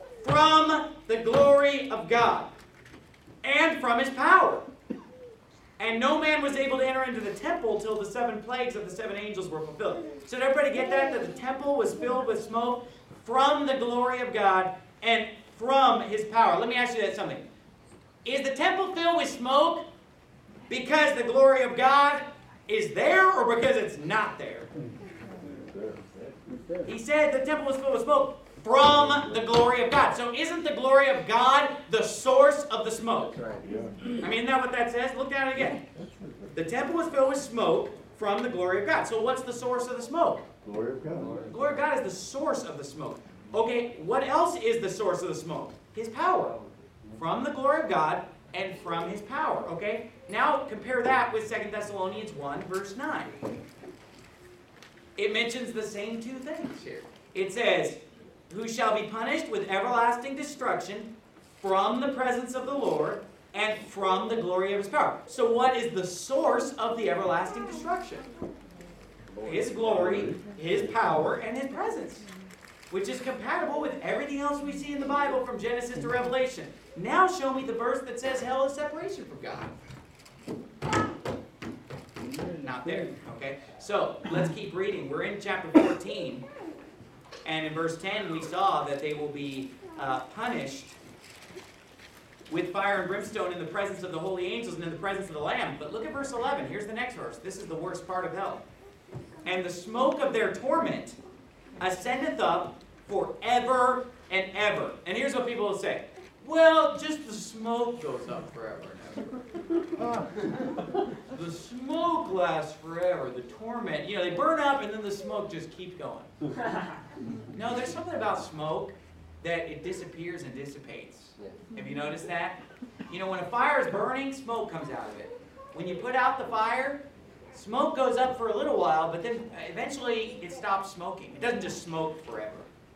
from the glory of God and from his power. And no man was able to enter into the temple till the seven plagues of the seven angels were fulfilled. So did everybody get that? That the temple was filled with smoke from the glory of God and from his power. Let me ask you that something. Is the temple filled with smoke because the glory of God is there or because it's not there? He said the temple was filled with smoke from the glory of God. So isn't the glory of God the source of the smoke? I mean, isn't that what that says? Look down again. The temple was filled with smoke from the glory of God. So what's the source of the smoke? Glory of God. The glory of God is the source of the smoke. Okay, what else is the source of the smoke? His power. From the glory of God and from his power. Okay, now compare that with Second Thessalonians one, verse nine. it mentions the same two things here. It says, who shall be punished with everlasting destruction from the presence of the Lord and from the glory of his power. So what is the source of the everlasting destruction? His glory, his power, and his presence, which is compatible with everything else we see in the Bible from Genesis to Revelation. Now show me the verse that says hell is separation from God. Not there, okay? So, let's keep reading. We're in chapter fourteen, and in verse ten we saw that they will be uh, punished with fire and brimstone in the presence of the holy angels and in the presence of the Lamb. But look at verse eleven. Here's the next verse. This is the worst part of hell. And the smoke of their torment ascendeth up forever and ever. And here's what people will say. Well, just the smoke goes up forever and ever. The smoke lasts forever. The torment, you know, they burn up and then the smoke just keeps going. No, there's something about smoke that it disappears and dissipates. Have you noticed that? You know, when a fire is burning, smoke comes out of it. When you put out the fire, smoke goes up for a little while, but then eventually it stops smoking. It doesn't just smoke forever.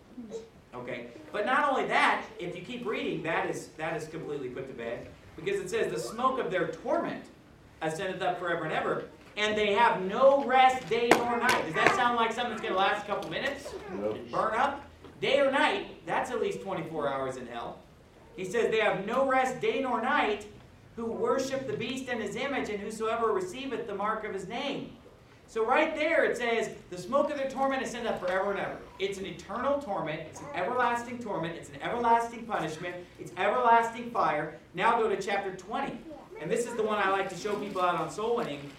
Okay? But not only that, if you keep reading, that is, that is completely put to bed. Because it says, the smoke of their torment ascendeth up forever and ever, and they have no rest day nor night. Does that sound like something that's going to last a couple minutes? Nope. Burn up? Day or night, that's at least twenty-four hours in hell. He says, they have no rest day nor night, who worship the beast and his image, and whosoever receiveth the mark of his name. So right there it says, the smoke of their torment is sent up forever and ever. It's an eternal torment. It's an everlasting torment. It's an everlasting punishment. It's everlasting fire. Now go to chapter twenty. And this is the one I like to show people out on soul winning,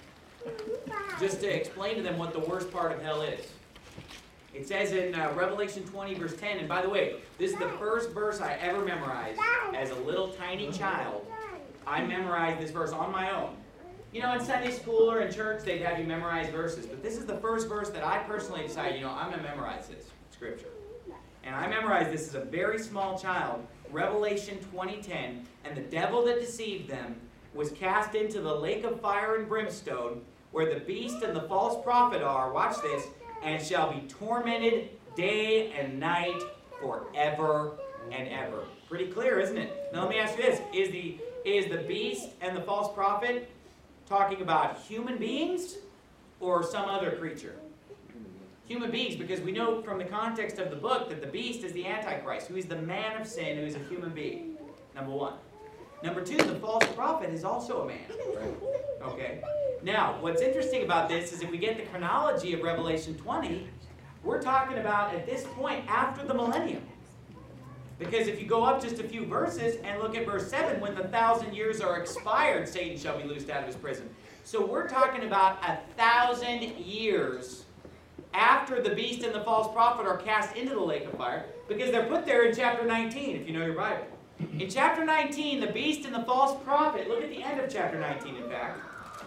just to explain to them what the worst part of hell is. It says in uh, Revelation twenty, verse ten, and by the way, this is the first verse I ever memorized as a little tiny child. I memorized this verse on my own. You know, in Sunday school or in church, they'd have you memorize verses, but this is the first verse that I personally decided, you know, I'm going to memorize this scripture. And I memorized this as a very small child, Revelation twenty ten, and the devil that deceived them was cast into the lake of fire and brimstone, where the beast and the false prophet are, watch this, and shall be tormented day and night forever and ever. Pretty clear, isn't it? Now let me ask you this. Is the, is the beast and the false prophet talking about human beings or some other creature? Human beings, because we know from the context of the book that the beast is the Antichrist, who is the man of sin, who is a human being, number one. Number two, the false prophet is also a man. Okay? Now, what's interesting about this is if we get the chronology of Revelation twenty, we're talking about at this point after the millennium. Because if you go up just a few verses and look at verse seven, when the thousand years are expired, Satan shall be loosed out of his prison. So we're talking about a thousand years after the beast and the false prophet are cast into the lake of fire, because they're put there in chapter nineteen, if you know your Bible. In chapter nineteen, the beast and the false prophet, look at the end of chapter nineteen, in fact.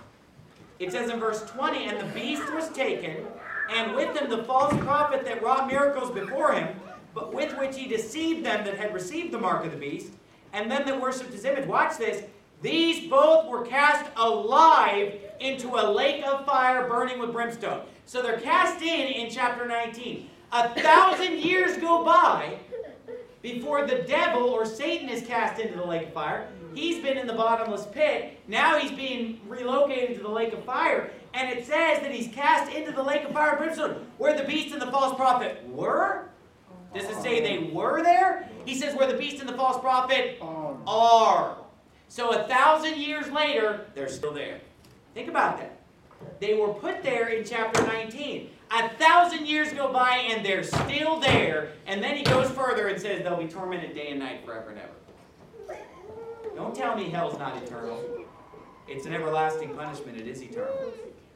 It says in verse twenty, and the beast was taken, and with him the false prophet that wrought miracles before him, but with which he deceived them that had received the mark of the beast, and them that worshipped his image. Watch this. These both were cast alive into a lake of fire burning with brimstone. So they're cast in in chapter nineteen. A thousand years go by before the devil or Satan is cast into the lake of fire. He's been in the bottomless pit. Now he's being relocated to the lake of fire. And it says that he's cast into the lake of fire and brimstone, where the beast and the false prophet were. Does it say they were there? He says where the beast and the false prophet are. So a thousand years later, they're still there. Think about that. They were put there in chapter nineteen. A thousand years go by and they're still there. And then he goes further and says they'll be tormented day and night forever and ever. Don't tell me hell's not eternal. It's an everlasting punishment. It is eternal.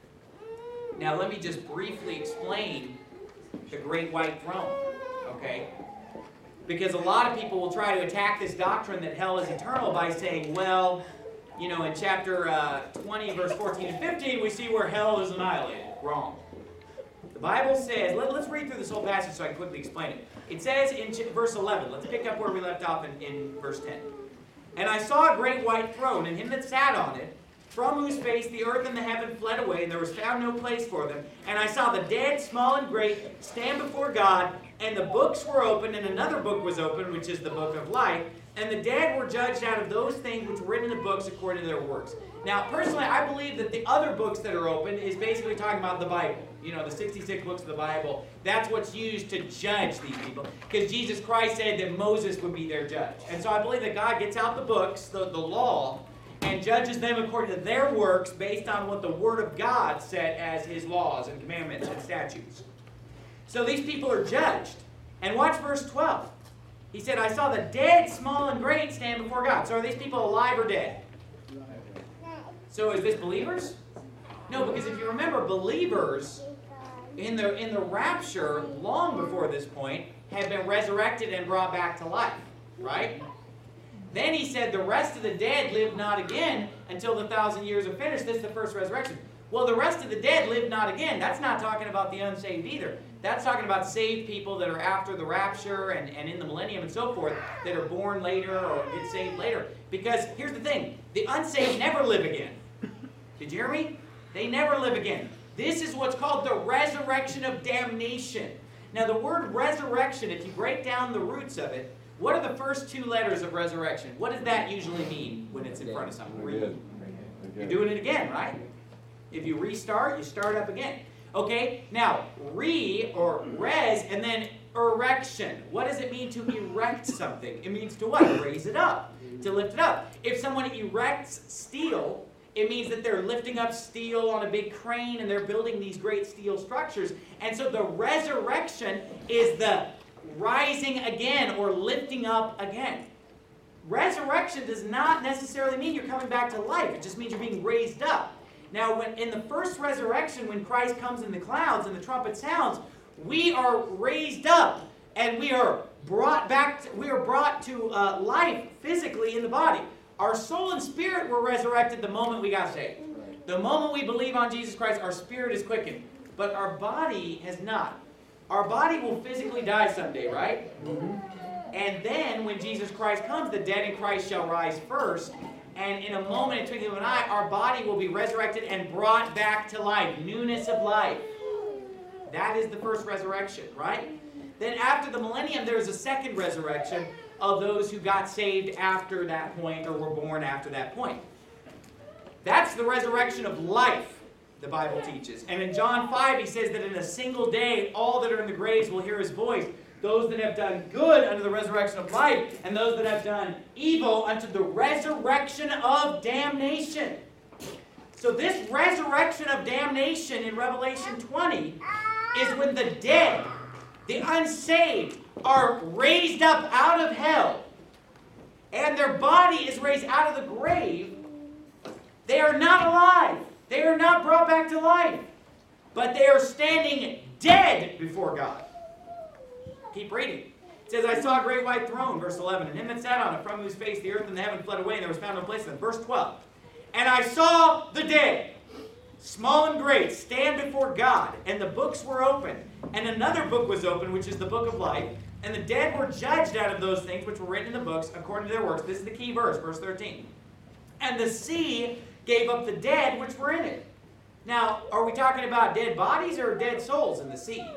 Now let me just briefly explain the great white throne. Okay? Because a lot of people will try to attack this doctrine that hell is eternal by saying, well, you know, in chapter uh, twenty, verse fourteen and fifteen, we see where hell is annihilated. Wrong. The Bible says, let, let's read through this whole passage so I can quickly explain it. It says in verse eleven, let's pick up where we left off in, in verse ten. And I saw a great white throne, and him that sat on it, from whose face the earth and the heaven fled away, and there was found no place for them. And I saw the dead, small and great, stand before God, and the books were opened, and another book was opened, which is the book of life. And the dead were judged out of those things which were written in the books according to their works. Now, personally, I believe that the other books that are opened is basically talking about the Bible. You know, the sixty-six books of the Bible. That's what's used to judge these people. Because Jesus Christ said that Moses would be their judge. And so I believe that God gets out the books, the, the law, and judges them according to their works based on what the Word of God said as His laws and commandments and statutes. So these people are judged. And watch verse twelve. He said, I saw the dead, small and great, stand before God. So are these people alive or dead? So is this believers? No, because if you remember, believers in the, in the rapture, long before this point, have been resurrected and brought back to life. Right? Then he said, the rest of the dead live not again until the thousand years are finished. This is the first resurrection. Well, the rest of the dead live not again. That's not talking about the unsaved either. That's talking about saved people that are after the rapture and, and in the millennium and so forth, that are born later or get saved later. Because here's the thing. The unsaved never live again. Did you hear me? They never live again. This is what's called the resurrection of damnation. Now, the word resurrection, if you break down the roots of it, what are the first two letters of resurrection? What does that usually mean when it's in front of something? Re. You're doing it again, right? If you restart, you start up again. Okay, now, re or res, and then erection. What does it mean to erect something? It means to what? Raise it up, to lift it up. If someone erects steel, it means that they're lifting up steel on a big crane and they're building these great steel structures. And so the resurrection is the rising again or lifting up again. Resurrection does not necessarily mean you're coming back to life. It just means you're being raised up. Now, when in the first resurrection, when Christ comes in the clouds and the trumpet sounds, we are raised up and we are brought back. To, we are brought to uh, life physically in the body. Our soul and spirit were resurrected the moment we got saved. The moment we believe on Jesus Christ, our spirit is quickened, but our body has not. Our body will physically die someday, right? Mm-hmm. And then when Jesus Christ comes, the dead in Christ shall rise first. And in a moment, in twinkling of an eye, our body will be resurrected and brought back to life. Newness of life. That is the first resurrection, right? Then after the millennium, there is a second resurrection of those who got saved after that point or were born after that point. That's the resurrection of life, the Bible teaches. And in John five, he says that in a single day, all that are in the graves will hear his voice. Those that have done good unto the resurrection of life, and those that have done evil unto the resurrection of damnation. So this resurrection of damnation in Revelation twenty is when the dead, the unsaved, are raised up out of hell, and their body is raised out of the grave. They are not alive. They are not brought back to life, but they are standing dead before God. Keep reading. It says, I saw a great white throne, verse eleven, and him that sat on it, from whose face the earth and the heaven fled away, and there was found no place for them. Verse twelve. And I saw the dead, small and great, stand before God, and the books were opened. And another book was opened, which is the book of life. And the dead were judged out of those things which were written in the books, according to their works. This is the key verse, verse thirteen. And the sea gave up the dead which were in it. Now, are we talking about dead bodies or dead souls in the sea?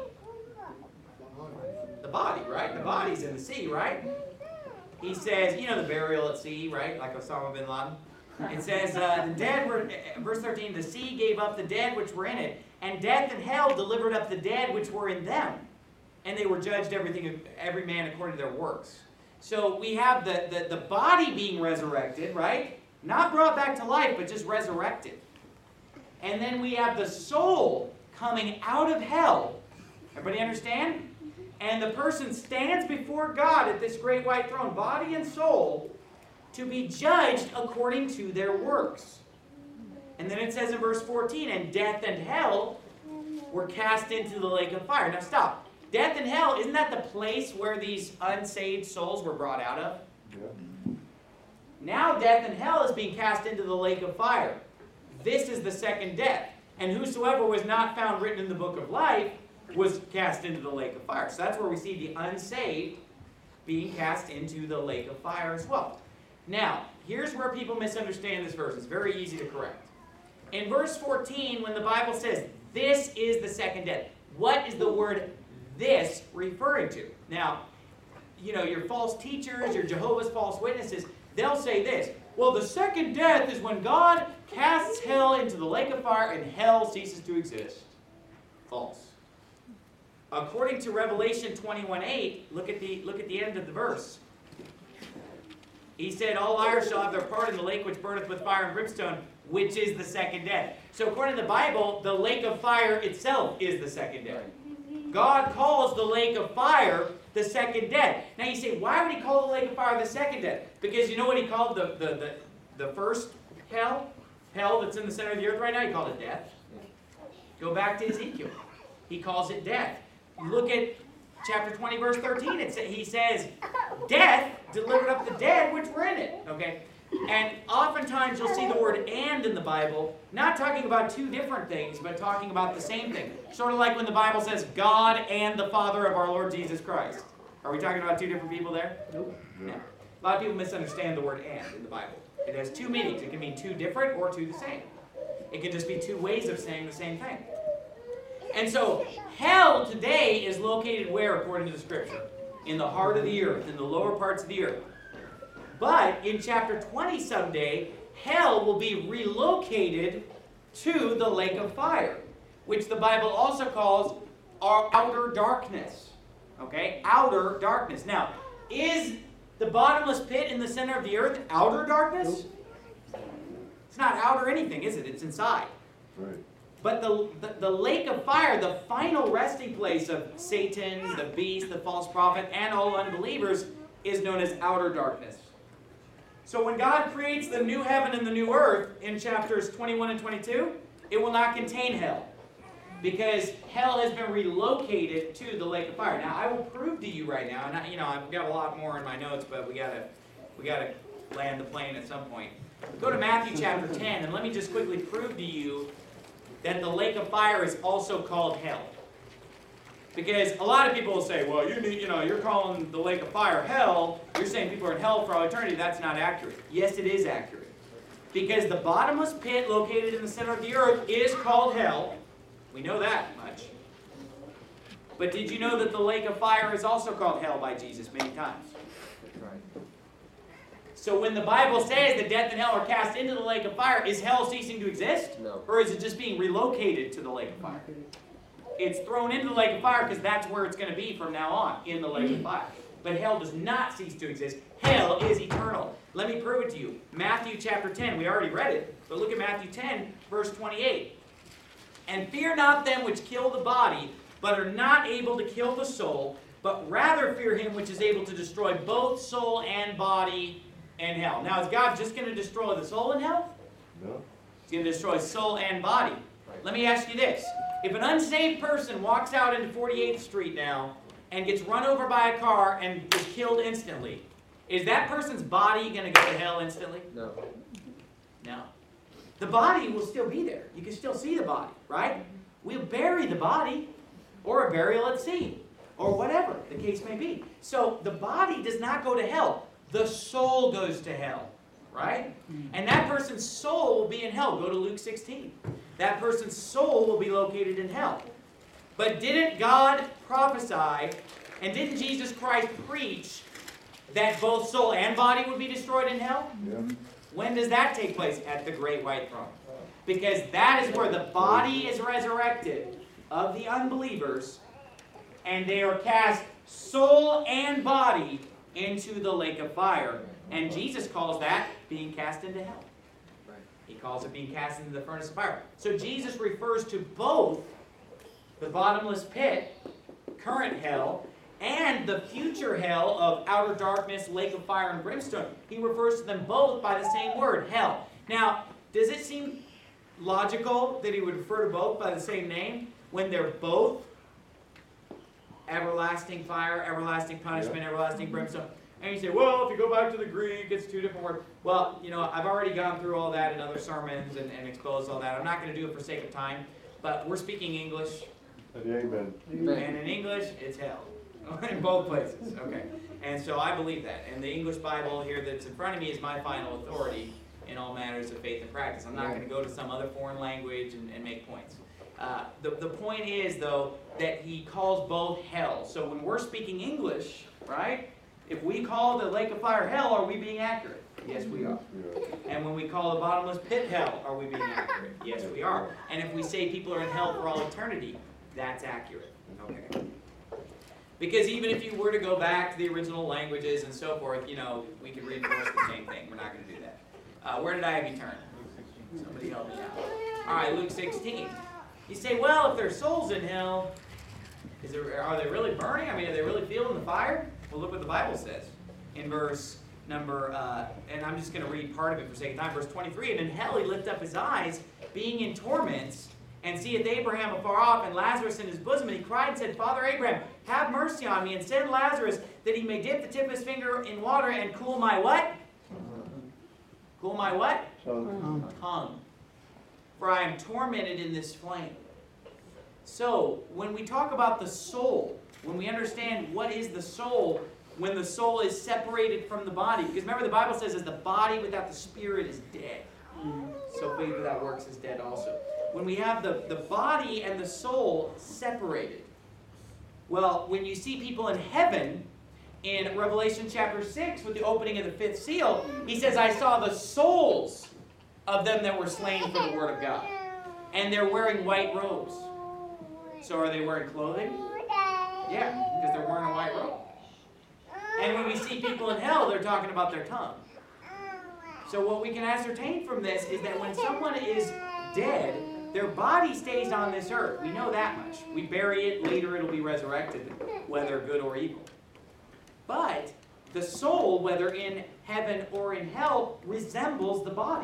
The body, right? The body's in the sea, right? He says, you know the burial at sea, right? Like Osama bin Laden. It says, uh, the dead were, verse thirteen, the sea gave up the dead which were in it, and death and hell delivered up the dead which were in them. And they were judged everything, every man according to their works. So we have the, the, the body being resurrected, right? Not brought back to life, but just resurrected. And then we have the soul coming out of hell. Everybody understand? And the person stands before God at this great white throne, body and soul, to be judged according to their works. And then it says in verse fourteen, and death and hell were cast into the lake of fire. Now stop. Death and hell, isn't that the place where these unsaved souls were brought out of? Yeah. Now death and hell is being cast into the lake of fire. This is the second death. And whosoever was not found written in the book of life was cast into the lake of fire. So that's where we see the unsaved being cast into the lake of fire as well. Now, here's where people misunderstand this verse. It's very easy to correct. In verse fourteen, when the Bible says, this is the second death, what is the word this referring to? Now, you know, your false teachers, your Jehovah's false witnesses, they'll say this. Well, the second death is when God casts hell into the lake of fire and hell ceases to exist. False. According to Revelation twenty-one eight, look at the look at the end of the verse. He said, all liars shall have their part in the lake which burneth with fire and brimstone, which is the second death. So according to the Bible, the lake of fire itself is the second death. God calls the lake of fire the second death. Now you say, why would he call the lake of fire the second death? Because you know what he called the, the, the, the first hell? Hell that's in the center of the earth right now, he called it death. Go back to Ezekiel. He calls it death. Look at chapter twenty, verse thirteen. It sa he says, death delivered up the dead which were in it. Okay? And oftentimes you'll see the word and in the Bible, not talking about two different things, but talking about the same thing. Sort of like when the Bible says, God and the Father of our Lord Jesus Christ. Are we talking about two different people there? Nope. No. A lot of people misunderstand the word and in the Bible. It has two meanings. It can mean two different or two the same. It can just be two ways of saying the same thing. And so, hell today is located where, according to the Scripture? In the heart of the earth, in the lower parts of the earth. But in chapter twenty someday, hell will be relocated to the lake of fire, which the Bible also calls outer darkness. Okay? Outer darkness. Now, is the bottomless pit in the center of the earth outer darkness? It's not outer anything, is it? It's inside. Right. But the, the, the lake of fire, the final resting place of Satan, the beast, the false prophet, and all unbelievers, is known as outer darkness. So when God creates the new heaven and the new earth in chapters twenty-one and twenty-two, it will not contain hell. Because hell has been relocated to the lake of fire. Now, I will prove to you right now, and I, you know, I've got a lot more in my notes, but we gotta, we gotta land the plane at some point. Go to Matthew chapter ten, and let me just quickly prove to you that the lake of fire is also called hell. Because a lot of people will say, well, you need, you know, you're calling the lake of fire hell. You're saying people are in hell for all eternity. That's not accurate. Yes, it is accurate. Because the bottomless pit located in the center of the earth is called hell. We know that much. But did you know that the lake of fire is also called hell by Jesus many times? That's right. So when the Bible says that death and hell are cast into the lake of fire, is hell ceasing to exist? No. Or is it just being relocated to the lake of fire? It's thrown into the lake of fire because that's where it's going to be from now on, in the lake of fire. But hell does not cease to exist. Hell is eternal. Let me prove it to you. Matthew chapter ten, we already read it, but look at Matthew ten, verse twenty-eight. And fear not them which kill the body, but are not able to kill the soul, but rather fear him which is able to destroy both soul and body in hell. Now, is God just going to destroy the soul in hell? No. He's going to destroy soul and body. Right. Let me ask you this. If an unsaved person walks out into forty-eighth street now and gets run over by a car and is killed instantly, is that person's body going to go to hell instantly? No. No. The body will still be there. You can still see the body, right? We'll bury the body, or a burial at sea, or whatever the case may be. So the body does not go to hell. The soul goes to hell, right? And that person's soul will be in hell. Go to Luke sixteen. That person's soul will be located in hell. But didn't God prophesy, and didn't Jesus Christ preach that both soul and body would be destroyed in hell? Yeah. When does that take place? At the great white throne. Because that is where the body is resurrected of the unbelievers, and they are cast soul and body into the lake of fire. And Jesus calls that being cast into hell. He calls it being cast into the furnace of fire. So Jesus refers to both the bottomless pit, current hell, and the future hell of outer darkness, lake of fire, and brimstone. He refers to them both by the same word, hell. Now, does it seem logical that he would refer to both by the same name when they're both everlasting fire, everlasting punishment, yeah. everlasting brimstone? And you say, well, if you go back to the Greek, it's two different words. Well, you know, I've already gone through all that in other sermons and, and exposed all that. I'm not going to do it for sake of time, but we're speaking English. Amen. And in English, it's hell. In both places, okay. And so I believe that. And the English Bible here that's in front of me is my final authority in all matters of faith and practice. I'm not going to go to some other foreign language and, and make points. Uh, the, the point is, though, that he calls both hell. So when we're speaking English, right, if we call the lake of fire hell, are we being accurate? Yes, we are. And when we call the bottomless pit hell, are we being accurate? Yes, we are. And if we say people are in hell for all eternity, that's accurate. Okay. Because even if you were to go back to the original languages and so forth, you know, we could reinforce the same thing. We're not going to do that. Uh, where did I have you turn? Somebody help me out. All right, Luke sixteen. You say, well, if their soul's in hell, is there, are they really burning? I mean, are they really feeling the fire? Well, look what the Bible says in verse number, uh, and I'm just going to read part of it for sake of time, verse twenty-three. And in hell he lifted up his eyes, being in torments, and seeth Abraham afar off, and Lazarus in his bosom. And he cried and said, Father Abraham, have mercy on me, and send Lazarus, that he may dip the tip of his finger in water and cool my what? Cool my what? Tongue. Tongue. For I am tormented in this flame. So, when we talk about the soul, when we understand what is the soul, when the soul is separated from the body, because remember the Bible says, as the body without the spirit is dead, so faith without works is dead also. When we have the, the body and the soul separated, well, when you see people in heaven, in Revelation chapter six, with the opening of the fifth seal, he says, I saw the souls of them that were slain for the word of God. And they're wearing white robes. So are they wearing clothing? Yeah, because they're wearing a white robe. And when we see people in hell, they're talking about their tongue. So what we can ascertain from this is that when someone is dead, their body stays on this earth. We know that much. We bury it, later it'll be resurrected, whether good or evil. But the soul, whether in heaven or in hell, resembles the body.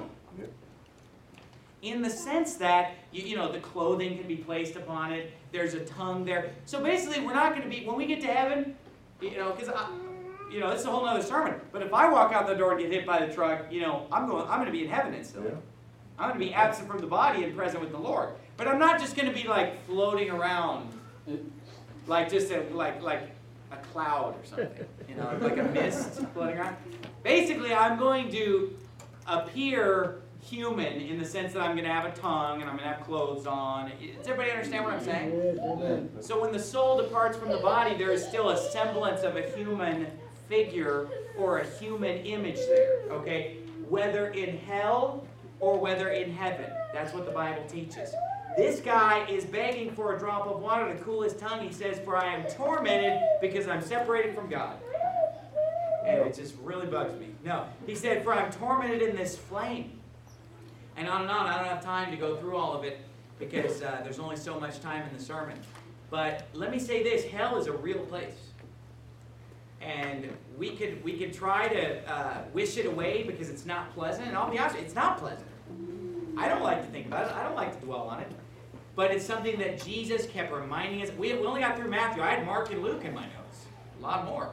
In the sense that, you, you know, the clothing can be placed upon it, there's a tongue there. So basically, we're not going to be, when we get to heaven, you know, because, you know, it's a whole other sermon. But if I walk out the door and get hit by the truck, you know, I'm going, I'm going to be in heaven instantly. Yeah. I'm going to be absent from the body and present with the Lord. But I'm not just going to be like floating around, like just a, like like a cloud or something, you know, like a mist floating around. Basically, I'm going to appear human in the sense that I'm going to have a tongue and I'm going to have clothes on. Does everybody understand what I'm saying? So when the soul departs from the body, there is still a semblance of a human figure or a human image there, okay? Whether in hell or whether in heaven. That's what the Bible teaches. This guy is begging for a drop of water to cool his tongue. He says, for I am tormented because I'm separated from God. And it just really bugs me. No, he said, for I'm tormented in this flame. And on and on. I don't have time to go through all of it because uh, there's only so much time in the sermon. But let me say this, hell is a real place. And we could, we could try to uh, wish it away because it's not pleasant. And I'll be honest, it's not pleasant. I don't like to think about it. I don't like to dwell on it. But it's something that Jesus kept reminding us. We, we only got through Matthew. I had Mark and Luke in my notes. A lot more.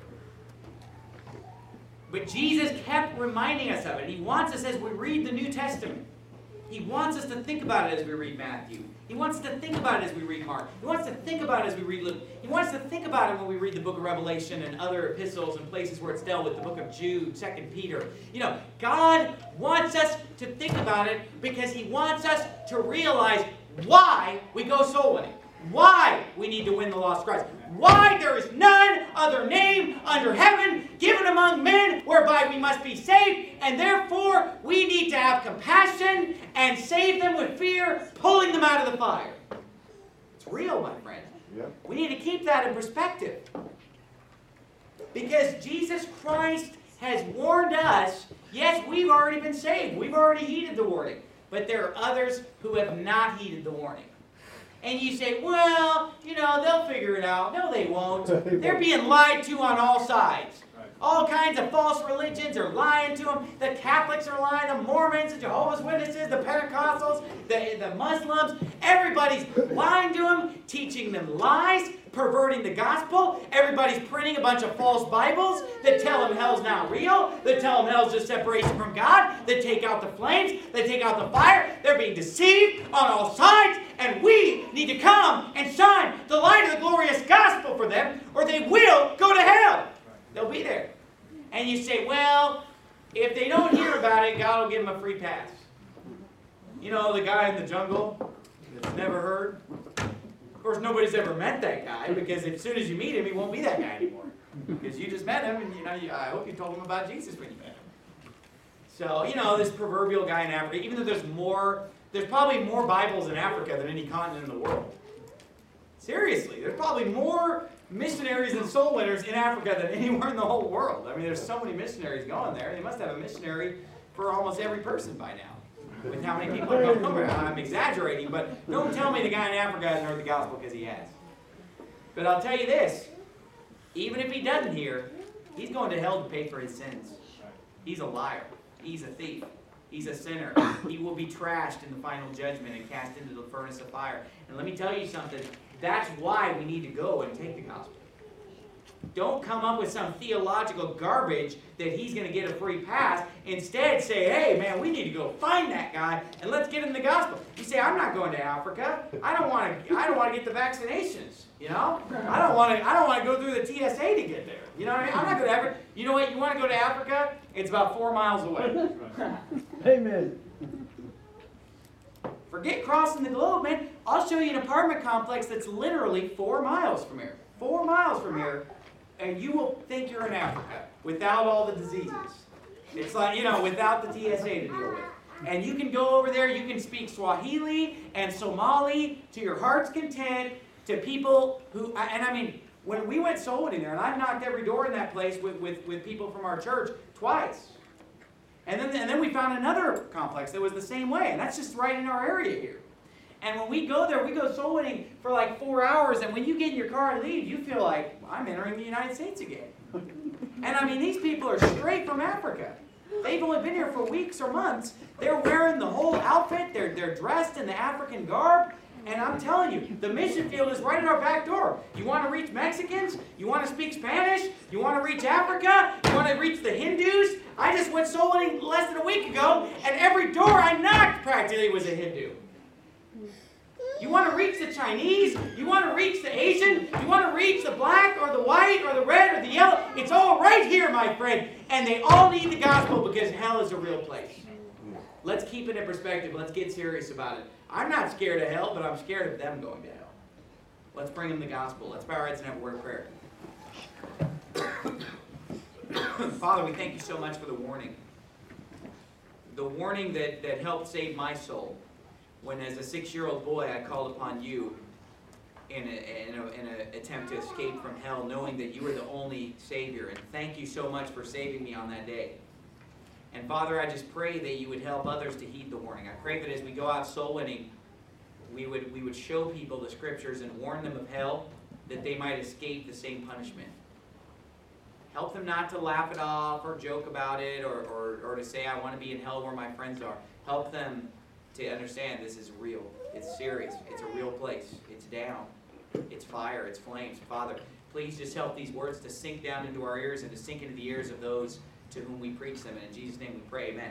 But Jesus kept reminding us of it. He wants us as we read the New Testament. He wants us to think about it as we read Matthew. He wants us to think about it as we read Mark. He wants us to think about it as we read Luke. He wants us to think about it when we read the book of Revelation and other epistles and places where it's dealt with, the book of Jude, Second Peter. You know, God wants us to think about it because He wants us to realize why we go soul winning. Why we need to win the lost Christ. Why there is none other name under heaven given among men whereby we must be saved, and therefore we need to have compassion and save them with fear, pulling them out of the fire. It's real, my friend. Yep. We need to keep that in perspective. Because Jesus Christ has warned us, yes, we've already been saved. We've already heeded the warning. But there are others who have not heeded the warning. And you say, well, you know, they'll figure it out. No, they won't. They're being lied to on all sides. All kinds of false religions are lying to them. The Catholics are lying, the Mormons, the Jehovah's Witnesses, the Pentecostals, the, the Muslims. Everybody's lying to them, teaching them lies, perverting the gospel. Everybody's printing a bunch of false Bibles that tell them hell's not real, that tell them hell's just separation from God, that take out the flames, that take out the fire. They're being deceived on all sides, And we need to come and shine the light of the glorious gospel for them, or they will go to hell. They'll be there. And you say, well, if they don't hear about it, God will give them a free pass. You know, the guy in the jungle that's never heard? Of course, nobody's ever met that guy, because as soon as you meet him, he won't be that guy anymore. Because you just met him, and you know, you, I hope you told him about Jesus when you met him. So, you know, this proverbial guy in Africa, even though there's more, there's probably more Bibles in Africa than any continent in the world. Seriously, there's probably more missionaries and soul winners in Africa than anywhere in the whole world. I mean, there's so many missionaries going there. They must have a missionary for almost every person by now, with how many people are going over. I'm exaggerating, but don't tell me the guy in Africa hasn't heard the gospel, because he has. But I'll tell you this, even if he doesn't hear, he's going to hell to pay for his sins. He's a liar. He's a thief. He's a sinner. He will be trashed in the final judgment and cast into the furnace of fire. And let me tell you something. That's why we need to go and take the gospel. Don't come up with some theological garbage that he's going to get a free pass. Instead, say, hey, man, we need to go find that guy and let's get him the gospel. You say, I'm not going to Africa. I don't want to. I don't want to get the vaccinations. You know, I don't want to. I don't want to go through the T S A to get there. You know what I mean? I'm not going to Africa. You know what? You want to go to Africa? It's about four miles away. Amen. Forget crossing the globe, man. I'll show you an apartment complex that's literally four miles from here. Four miles from here. And you will think you're in Africa without all the diseases. It's like, you know, without the T S A to deal with. And you can go over there, you can speak Swahili and Somali to your heart's content, to people who, and I mean, when we went soul winning there, and I've knocked every door in that place with, with, with people from our church twice. And then, and then we found another complex that was the same way, and that's just right in our area here. And when we go there, we go soul winning for like four hours, and when you get in your car and leave, you feel like, I'm entering the United States again. And I mean, these people are straight from Africa. They've only been here for weeks or months. They're wearing the whole outfit. They're, they're dressed in the African garb. And I'm telling you, the mission field is right at our back door. You want to reach Mexicans? You want to speak Spanish? You want to reach Africa? You want to reach the Hindus? I just went soul winning less than a week ago, and every door I knocked practically was a Hindu. You want to reach the Chinese? You want to reach the Asian? You want to reach the black or the white or the red or the yellow? It's all right here, my friend. And they all need the gospel, because hell is a real place. Let's keep it in perspective. Let's get serious about it. I'm not scared of hell, but I'm scared of them going to hell. Let's bring them the gospel. Let's bow our heads and have a word of prayer. Father, we thank you so much for the warning. The warning that, that helped save my soul. When as a six-year-old boy I called upon you in an in a, in a attempt to escape from hell, knowing that you were the only Savior. And thank you so much for saving me on that day. And Father, I just pray that you would help others to heed the warning. I pray that as we go out soul winning, we would, we would show people the Scriptures and warn them of hell, that they might escape the same punishment. Help them not to laugh it off or joke about it, or, or, or to say, I want to be in hell where my friends are. Help them to understand this is real. It's serious. It's a real place. It's down. It's fire. It's flames. Father, please just help these words to sink down into our ears and to sink into the ears of those to whom we preach them. And in Jesus' name we pray, amen.